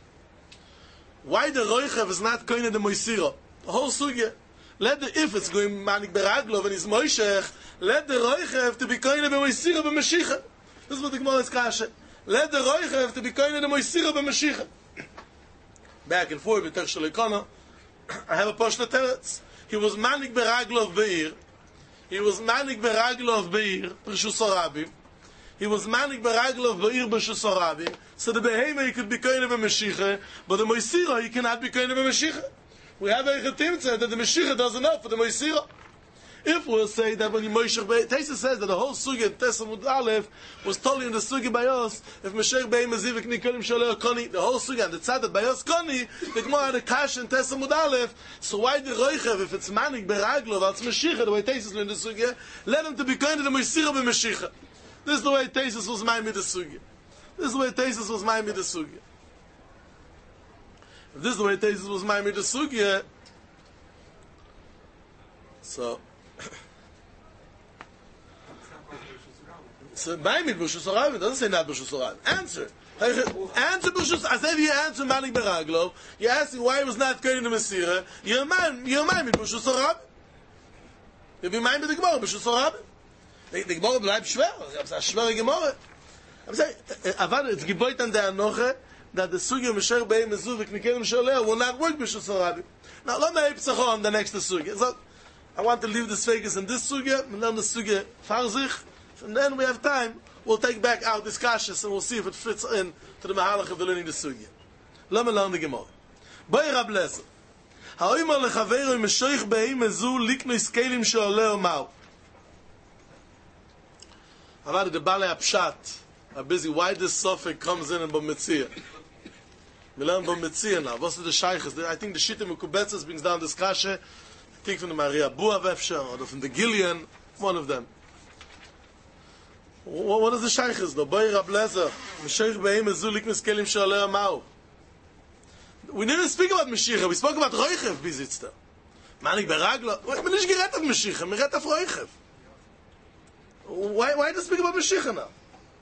Why the Roichev is not going to the Moisiro? The whole sugya. If it's going Manik Beraglov and he's Moishech, let the Roichev to be going to the Moisiro b'Mashiach. This is what the Gemara is Kasha. Let the Roichev to be going to the Moisiro b'Mashiach. Back and forth with Tershel I have a Pashta Teretz. He was Manik Beraglov Be'ir. He was Manik Beraglov Be'ir, Rishus Harabim. He was Manik Beraglov Be'ir, Rishus Harabim. So the Behema he could be koine b'Mashiach, but the Moisira he cannot be koine b'Mashiach. We have a Chetim said that the Mashiach doesn't know for the Moisira. If we'll say that when you Moishech Behema, Taisa says that the whole sugya in Tesamud Aleph was totally in the sugya by us, if Mashiach Behema Zivik Nikolim Shaleh Koni, the whole sugya, and the tzad that by us Koni, the Gemara had a kash in Tesamud Aleph, so why the Roichev, if it's Manik Beraglov, that's Mashiach, the way Taisa learned the sugya, let him to be koine the Moisira b'Mashiach. This is the way Taisa was mine with the sugya. This is the way Taisa was mine with the sugya. If this is the way Taisa was mine with the sugya, so Maimid B'Rishus Harabim, it doesn't say not B'Rishus Harabim. Answer B'Rishus, as if you answer Manik Beraglov, you're asking why he was not going to Masira, you're Maimid B'Rishus Harabim. You'll be Maimid the Gemara B'Rishus Harabim. The Gemara bleibt schwer. It's a schwere Gemara. I'm saying, it's geboit an der Anoche, that the sugya Mashiach Behema Zuvik Nikelim Shaleh will not work B'Rishus Harabim. Now, let me have on the next sugya. So, I want to leave this focus in this sugya, and then the sugya Farzich, and then we have time, we'll take back our discussions, and we'll see if it fits in to the Mahalach of the learning the sugya. Let me learn the Gemara. Bay Rab Lezer. Ha'omer lechaveiro Mashiach Behema Zu liknos kelim Shaleh Mau. About the Bale Apshat are busy. Why this suffix comes in Bamitzia? We learn Bamitzia now. What's the Shaykhs? I think the Shittim Kubetzes brings down this kasha. I think from the Maria Bua Vefsha or from the Gillian, one of them. What is the Shaykhs? The Boy Rab Lezer, Mashiach Behema Zu liknos kelim Shaleh Mau. We didn't speak about Mashiach. We spoke about Roichev Bizitzta. Manik beraglo. Ich bin nicht gerett auf Mashiach, ich gerett auf Roichev. Why to speak about Mashiach now?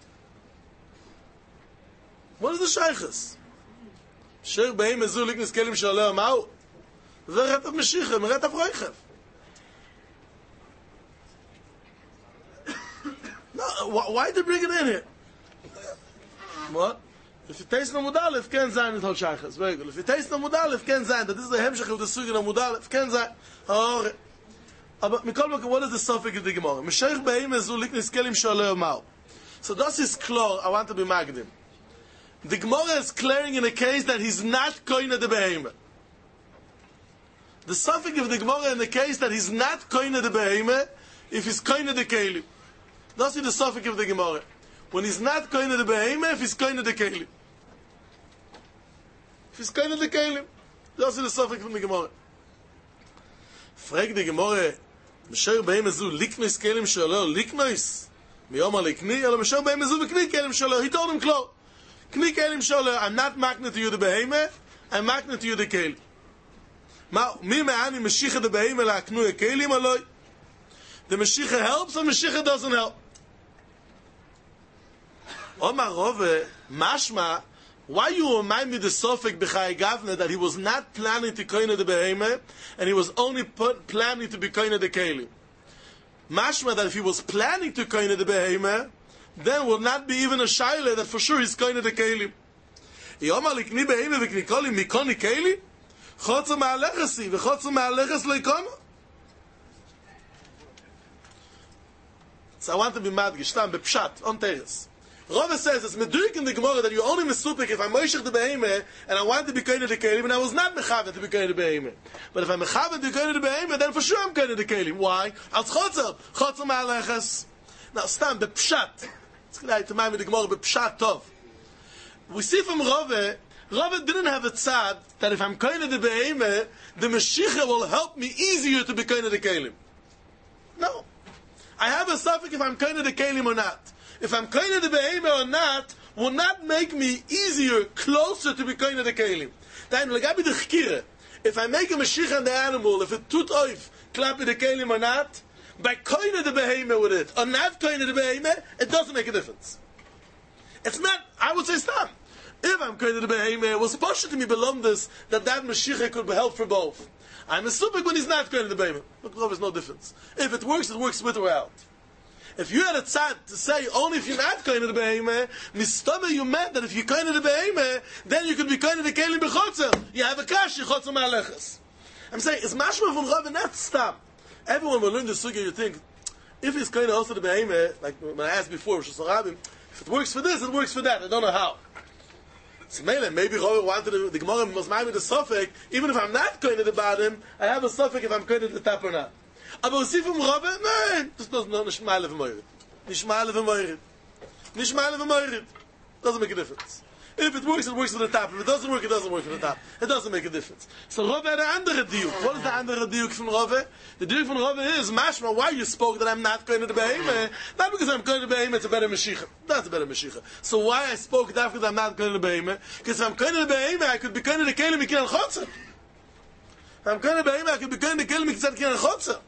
What is the Sheiches? Sheikh Behem Ezu Liknis Kelim Shalom Mau. זה gerett auf Mashiach, ich gerett auf Roichev. No, why they bring it in here? What? If you taste no Mudalef, can sein it Hol Sheiches. Very good. If you taste no Mudalef, can sein. That is the Hemshech of the Sugi no Mudalef, can sein. Oh, aber Mikol Mokah, what is the suffix of the Gemara? Sheikh Behem Ezu Liknis Kelim Shalom Mau. So this is clear. I want to be magdim. The Gemara is clearing in a case that he's not koine the behemoth. The suffix of the Gemara in the case that he's not koine the behemoth, if he's koine the kelim. That's the suffix of the Gemara. When he's not koine the behemoth, if he's koine the kelim. If he's koine the kelim, that's the suffix from the Gemara. Frag the Gemara, Mesher behemoth zu liknois kelim shalo liknois. Miyoma likni, elo Mesher behemoth zu likni kelim shalo. He told him close. Kni kelim shalo, I'm not magnet to you the behemoth, I'm magnet to you the kelim. Mi me'ani Mashiach the behemoth la'aknu kelim aloi. The Mashiach helps or Mashiach doesn't help. Omar Rove, mashma, why you remind me the Sofek B'chai Gavna that he was not planning to koine the behemoth and he was only planning to be koine the kelim? Mashma that if he was planning to koine the behemoth, then will not be even a shaila that for sure he's koine the kelim. Yomar likni behemoth v'kni kolim mikoni kelim chotza ma'alechasi v'chotza ma'alechas leikono. So I want to be madgish, tam bepshat on teres. Rava says it's meduik in the Gemara that you only mesupik if I'm moishech the behemoth and I want to be koine the kelim and I was not mechavet to be koine the behemoth. But if I'm mechavet to be koine the behemoth, then for sure I'm koine the kelim. Why? Als chotzer ma'alechas. Now stam bepshat. It's going to mind with the Gemara bepshat tov. We see from Rava didn't have a tzad that if I'm koine the behemoth, the Mashiach will help me easier to be koine the kelim. No. I have a suffix if I'm koine the kelim or not. If I'm koine the behemoth or not, will not make me easier, closer to be koine the kelim. Then, legabi the chkire, if I make a Mashiach on the animal, if it tut oif, clap the kelim or not, by koine the behemoth with it, or not koine the behemoth, it doesn't make a difference. It's not, I would say stop. If I'm koine the behemoth, it was supposed to me belong this, that Mashiach could be helped for both. I'm a super when he's not koine the behemoth. Look, there's no difference. If it works with or without. If you had a tzad to say only if you're not koine the behemoth, mistama you meant that if you're koine the behemoth, then you could be koine the kelim b'chotzer. You have a kashi chotzer ma'alechas. I'm saying it's mashma from Rav and not stop. Everyone will learn the sugya. You think if he's koine also the behemoth, like when I asked before, if it works for this, it works for that. I don't know how. So maybe Rav wanted the Gemara was made with the suffix. Even if I'm not koine the bottom, I have a suffix if I'm koine the top or not. Aber was sie vom Rabbe? Nein, das ist nicht mal von mir. Nicht mal von mir. Nicht mal von mir. Doesn't make a difference. If it works at the top. If it doesn't work at the top. It doesn't make a difference. So Rabbe had an andere diuk. What is the andere diuk from Rabbe? The diuk from Rabbe is, mashma, why you spoke that I'm not going to the behemoth? Not because I'm going to the behemoth, it's a better Mashiach. That's a better Mashiach. So why I spoke that because I'm not going to the behemoth? Because if I'm going to the behemoth, I could be going to the kelim mikin al-chotzer. If I'm going to the behemoth, I could be going to the kelim mikin al-chotzer.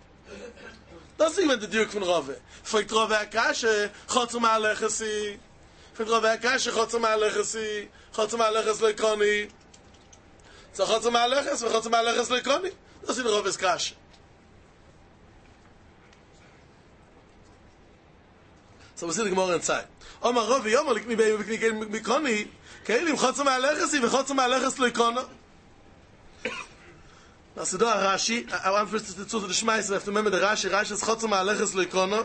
Das ist even the Dirk von Rave. Fragt Rave Akashe, Chotzer Ma'alechasi. Fragt Rave Akashe, Chotzer Ma'alechasi. Chotzer Ma'alechas Leikoni. So Chotzer Ma'alechas, Chotzer Ma'alechas Leikoni. Das ist in Rave's Kashe. So was ist die Gemara in Zeit? Omar Rave, Yomar, likni beim Mikoni, Kelim, Chotzer Ma'alechasi, Chotzer Ma'alechas Leikoni. Also da Rashi, I want first to the Schmeiß, I have to remember the Rashi is Chotzer Ma'alechas Leikono.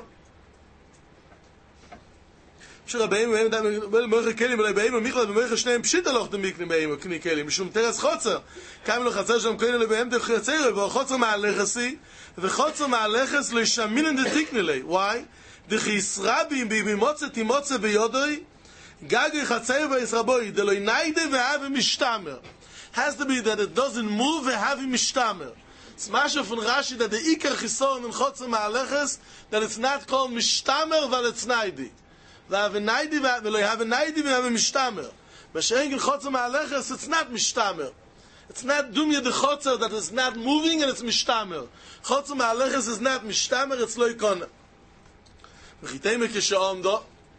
Sure, Rabbeim, wenn Moiche Kelim, Rabbeim, Michal, Moiche Schneim, Pshita loch dem Mikni Beim, Kni Kelim, Mishum Teres Chotzer. Kaim lo Chatzer Shem Kelim, Rabbeim, Dech Chatzer, Bo Chotzer Ma'alechasi, V'Chotzer Ma'alechas Leishamin de Tiknele. Why? Dech Yisrabi, Bimotze, Timotze, Beyodoi, Gagi Chatzer, V'Yisraboi, Deloi Naide, V'Ave Mishtamer. Has to be that it doesn't move and have him mishtamer. It's masha from Rashi that the ikar chisoron in Chotzer Ma'alechas that it's not called mishtamer but it's naidi. They have a naidi and have a mishtamer. But she'eng in Chotzer Ma'alechas it's not mishtamer. It's not dumya the chotzer that is not moving and it's mishtamer. Chotzer ma'aleches is not mishtamer, it's lo yikona. V'chiteimer k'sha'omdo.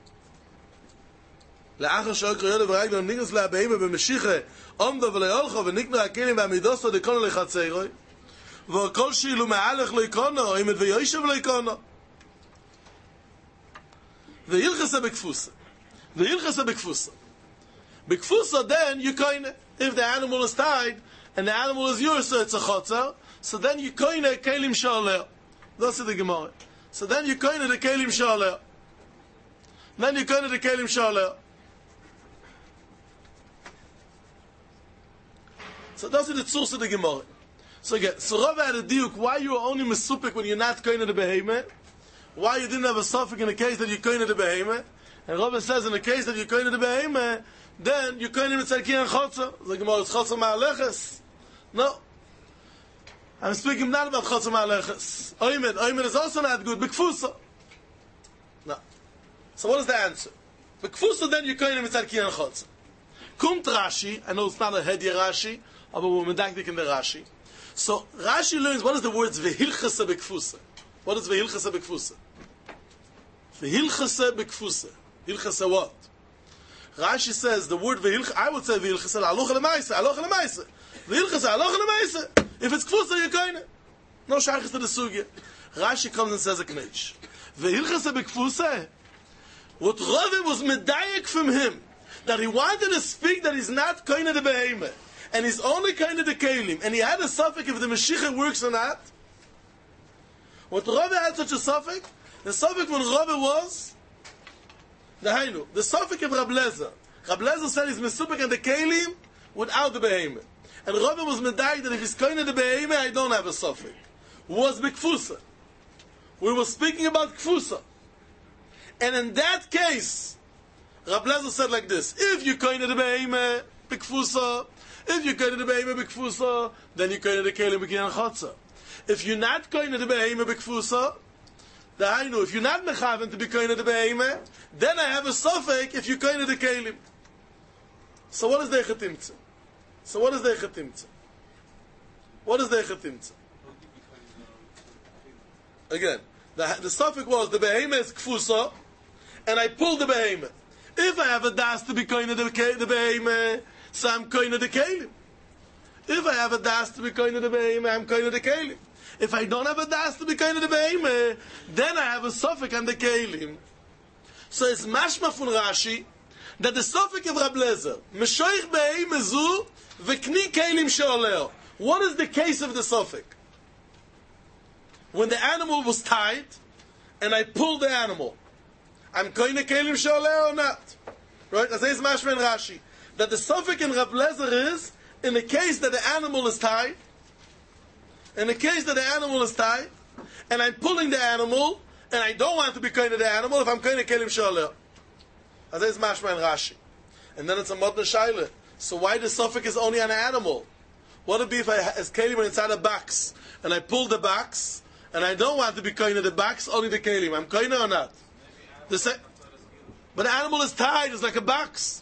לאחר שאוקר ידו ורגלו ניגס לה בהימה במשיחה עומדו ולהולכו ונקנו הכלים והמידוסו דקונו לחצרוי וכל שאילו מעלך לא יקונו עמד ויושב לא יקונו וילחסה בכפוסה בכפוסה then you coin if the animal is tied and the animal is yours so it's a chotzer so then you coin a kelim shaleh that's the Gemara so then you coin the kelim shaleh So that's the source of the Gemara. So again, so Rav had a diuk, why you are only mesupik when you're not koine the behemoth? Why you didn't have a suffix in the case that you're koine the behemoth? And Rav says in the case that you're koine the behemoth, then you're koine with tzarki and chotzer. The Gemara is chotzer ma'aleches. No. I'm speaking not about chotzer ma'aleches. Oymed is also not good. Bekfusa. No. So what is the answer? Bekfusa then you're koine with tzarki and chotzer. Kumt Rashi, I know it's not a heady Rashi, but we're medactic in the Rashi. So Rashi learns what is the words vehilchasa bekfusa. What is vehilchasa bekfusa? Vehilchasa bekfusa. Hilchasa what? Rashi says the word vehilchasa. I would say vehilchasa alocha lemaisa. Vehilchasa alocha lemaisa. If it's kfusa, you're koine. No shaychus to the sugya. Rashi comes and says a kneish. Vehilchasa bekfusa. What Rav was medayek from him, that he wanted to speak that he's not koine the behemoth. And he's only kind of the kelim, and he had a suffix if the Mashiach works or not. What Rava had such a suffix, the suffix when Rava was the suffix of Rab Lezer. Rab Lezer said he's mesupik and the kelim without the behemoth. And Rava was medayik that if he's kind of the behemoth, I don't have a suffix. Was bekfusa. We were speaking about kfusa. And in that case, Rab Lezer said like this: if you kind of the behemoth, bekfusa. If you're going to the behemoth b'kfusa, then you're going to the kelim b'kinyan chotzer. If you're not going to the behemoth b'kfusa, if you're not mechaven to be going to the behemoth, then I have a suffix if you're going to the kelim. So what is the echetimtze? Again, the suffix was the behemoth is kfusa, and I pulled the behemoth. If I have a das to be going to the behemoth, so I'm koine the kelim. If I have a das to be koine the behemoth, I'm koine the kelim. If I don't have a das to be koine the behemoth, then I have a suffix on the kelim. So it's mashma from Rashi that the suffix of Rab Lezer, meshoich behemoth zu v'kni kelim she'oleo. What is the case of the suffix? When the animal was tied, and I pulled the animal, I'm koine kelim she'oleo or not? Right? As is mashma in Rashi. That the suffix in Rab Lezer is in the case that the animal is tied, and I'm pulling the animal, and I don't want to be kind of the animal if I'm kind of kelim shaleh. As is mashma in Rashi. And then it's a modna shaila. So why the suffix is only on an animal? What would it be if I as kelim inside a box, and I pull the box, and I don't want to be kind of the box, only the kelim? I'm kind or not? But the animal is tied. It's like a box.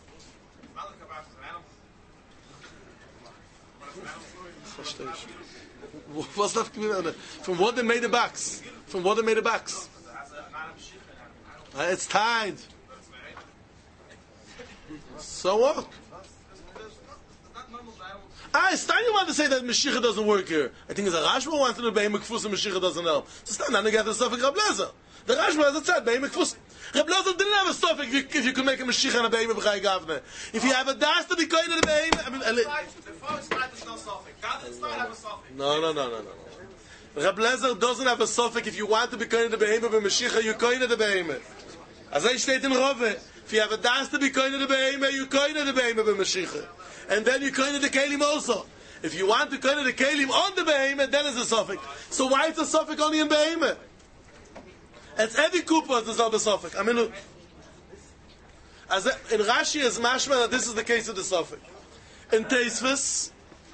What's that? From what they made the box? It's tied. So what? Steiner wanted to say that Mashiach doesn't work here. I think it's a Rashba wanted to be Mekfus and Mashiach doesn't help. So Steiner now got the stuff in Rab Lezer. The Rashba has said Be'em Mekfus. Rab Lezer didn't have a stuff if you could make a Mashiach and a Be'em B'chai Gavne. If you have a das to be going to the Be'em, the first side is no suffix. God does not have a suffix. No. Rab Lezer doesn't have a suffix if you want to be going to the Be'em B'Mashiach, you're going to the Be'em. As I state in Rove, if you have a das to be going to the Be'em, you're going to the Be'em B'Mashiach. And then you're going to the Kelim also. If you want to go to the Kelim on the Be'em, then it's a suffix. So why is the suffix only in Be'em? It's every Kupa there's not a suffix. I mean, look. As in Rashi is mashma that this is the case of the suffix. In Teisvis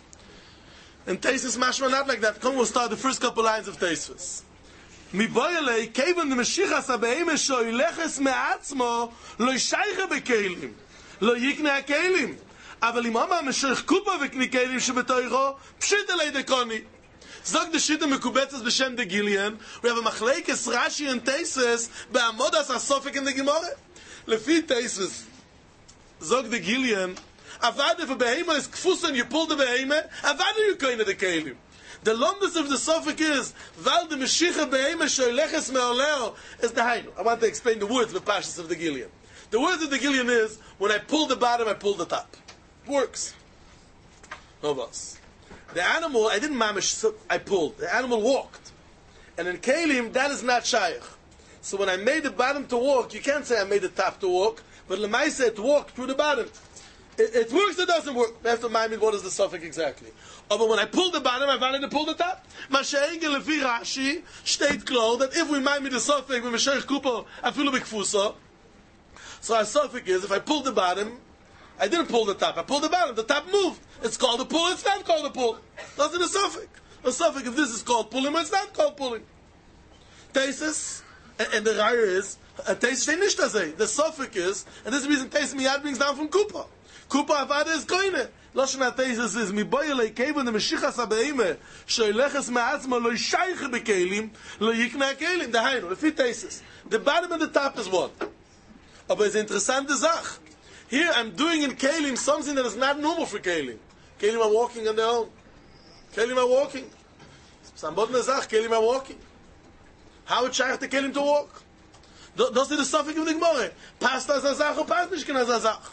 mashma not like that. Come, we'll start the first couple lines of Teisvis. Mi boyele keven the Mashiach sabeim shoy leches me'atzmo lo yishaycha bekelim lo yikne kelim אבל אם אמר משך קופה וקניקלים שבתוירו, פשיט אלי דקוני. זוג דשיטה מקובצת בשם דגיליאן, ובא מחלקס רש"י ותייסס בעמודס הסופק אין דגמורה. לפי תייסס, זוג דגיליאן, עבד ובהימה is kfusen, you pull the behema, עבד you kind of the kelim. The longest of the suffix is, val the Meshicha behema shoyleches me'oleo, is the hainu. I want to explain the words of the Pashas of the Gilead. The words of the Gilead is, when I pull the bottom, I pull the top. Works. No boss. The animal, I didn't mamish, so I pulled. The animal walked. And in Kelim, that is not shaykh. So when I made the bottom to walk, you can't say I made the top to walk, but Lemaisa it walked through the bottom. It works or doesn't work. I have to remind me what is the suffix exactly. Oh, but when I pull the bottom, I wanted to pull the top. Mashe'enge lefi Rashi, steht klar, that if we remind me the suffix, when Mashe'ech Kupo, I feel a big fuso. So our suffix is, if I pull the bottom, I didn't pull the top, I pulled the bottom, the top moved. It's called a pull, it's not called a pull. That's the suffix. A suffix, if this is called pulling, it's not called pulling. Tesis, and the raya is, Tesis steht nicht das the suffix is, and this is the reason Tesis miyad brings down from Kupa. Kupa avada is koine. Lashon HaTeisus is mi boyelei kevan the Meshichas HaBeime shoyleches me'atzma lo yishayche bekelim lo yikna kelim. Dahainu, lefi Teisus. The bottom and the top is one. Aber it's interessante Sach. Here I'm doing in kelim something that is not normal for kelim. Kelim are walking on their own. Kelim are walking. Sambodne Sach, kelim are walking. How would shaykh the kelim to walk? Das ist the suffix of the Gemara. Passt as a Sach or passt nicht as a Sach.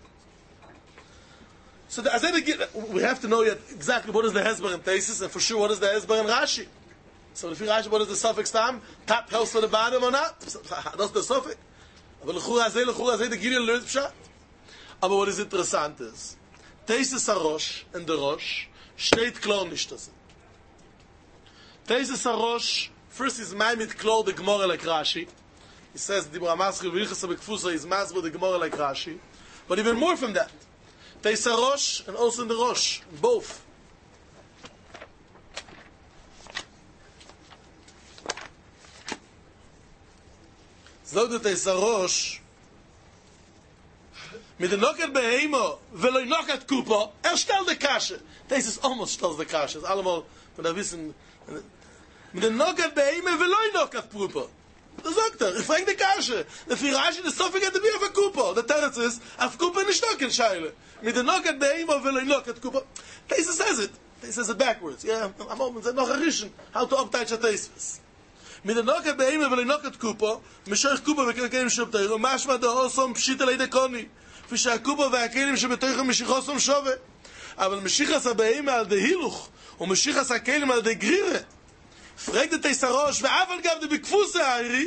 So we have to know yet exactly what is the Hezbollah in Tesis, and for sure what is the Hezbollah in Rashi. So if you Rashi, what is the suffix tam? Top helps for the bottom or not? That's the suffix. But l'chur the Gideon learns pshat. But what is interessant is, Tesis HaRosh and the Rosh, steht klar nicht das. Tesis HaRosh, first is Maimit klar the Gemara like Rashi. He says, Dibra Maschil v'yichasa b'kfusa is Masber the Gemara like Rashi. But even more from that, Teis HaRosh and also in the Rosh, both. So the Teis HaRosh, mit der Nokat Behemo, velo Nokat Kupo, stellt die Kasche. Teis ist almost stellt die Kasche. Das ist allemal, wenn wir wissen, mit der Nokat Behemo, velo Nokat Kupo. Das sagt ich frage die Kasche. Der Firashi, der Sofik hat auf a Kupo. Der Terz ist, auf Kupo nicht Nokat Scheile. Mit der Nokat Behemo, velo Nokat Kupo. Teis says it. Teis says it backwards. Yeah, I'm open, it's noch a Rishon. How to update a Teis. Mit der Nokat Behemo, velo Nokat Kupo, Meshoich Kupo, וכלכלים שבתוירו, משמע דאוסום פשיט עלי דקוני. כפי שהקופה והכלים שבתוירו משיחוסום שווה. אבל משיחס הבאים על די הילוך, ומשיחס הכלים על די גרירה. פרק דתייס הראש, ואף על גב דבקפוס האירי.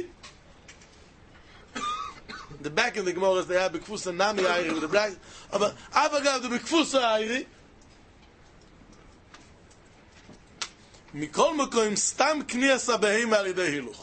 The back in the Gemara is they have בקפוס הנמי האירי, אבל אף על גב דבקפוס האירי. מכל מקום סתם כניס הבאים על ידי הילוך.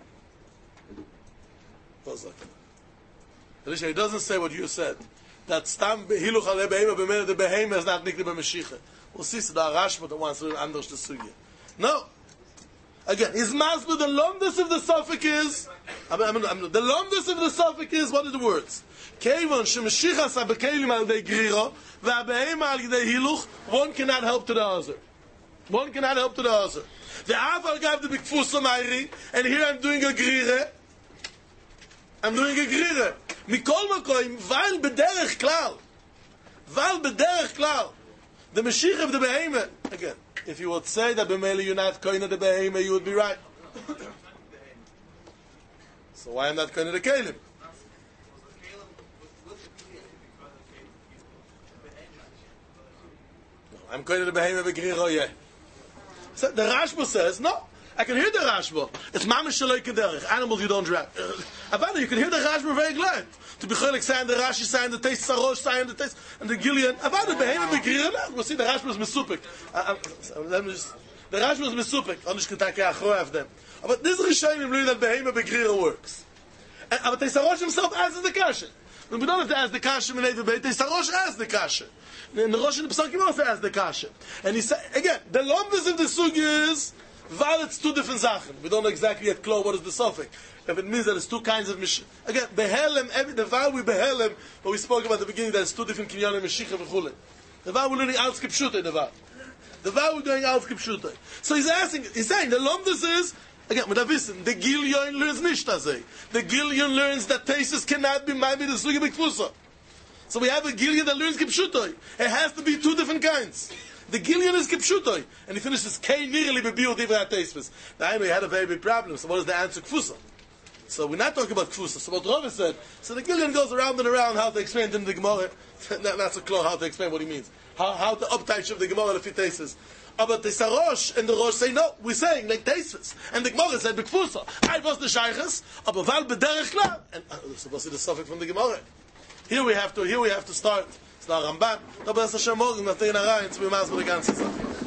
He doesn't say what you said. That stam hiluch ale behema b'mele the behema is not nikli b'meshicha. We'll see the Rashba that wants to anders the sugya. No. Again, his masber, the longest of the suffix is, the longest of the suffix is, what are the words? Kevon shemeshichas ha-bekelim al dei griro, v'ha-behema al dei hiluch, one cannot help to the other. One cannot help to the other. The aval gav the bikfusam ayri, and here I'm doing a grire. I'm doing a grire. Mikol makoim, weil bederech klal. Weil bederech klal. The Mashiach of the Behema. Again, if you would say that b'meli you're not koine the Behema, you would be right. So why am I not koine the Kelim? I'm koine the Behema b'griro, yeah. So the Rashba says, no. I can hear the Rashba. It's mamish shaloi kederich. Animals you don't drag. Avada, you can hear the Rashba very glad. To be cholik saying the Rashi, saying the taste Sarosh, saying the taste, and the Gilead. Avada, behema begriren. We'll see the Rashba is mesupik. The Rashba is mesupik. Onish ketake achroy of them. But this Rishonim believe that behema begriren works. But Teisarosh himself asks the kasha. We don't have to ask the kasha in Neva Beit. Teisarosh asks the kasha. And the Rosh in the Pesakim also asks the kasha. And he said, again, the longest of the sugi is, While it's two different Sachen. We don't know exactly yet clear what is the suffix. If it means that it's two kinds of Mashiach. Again, Behelem, the while we Behelem, what we spoke about at the beginning, that it's two different Kinyanim, Mashiach and Chule. The while we're learning Alts Kipshutay, the while. The while we're doing Alts Kipshutay. So he's saying, the Lomdus is, again, with wissen, the Gilyon learns nicht as The Gilyon learns that Tesis cannot be maybe the Sugi B'Kfusa. So we have a Gilyon that learns Kipshutay. It has to be two different kinds. The Gilyon is Kipshutay. And he finishes Kei Nirli Bebiu Divra Tesis. Now we had a very big problem. So what is the answer? Kfusa. So we're not talking about Kfusa. So what Rava said, so the Gilyon goes around and around how to explain it in the Gemara. Not so clear how to explain what he means. How to uptight of the Gemara if he Tesis. But the Sarosh and the Rosh say, no, we're saying like Tesis. And the Gemara said, Bekfusa. I was the Shaykhas, aber Val Bederech Klar. And so what's the suffix from the Gemara? Here we have to start. It's not Ramban. Aber das ist schon morgen, nach den Reihen, zu bemaßen mit der ganzen Sache.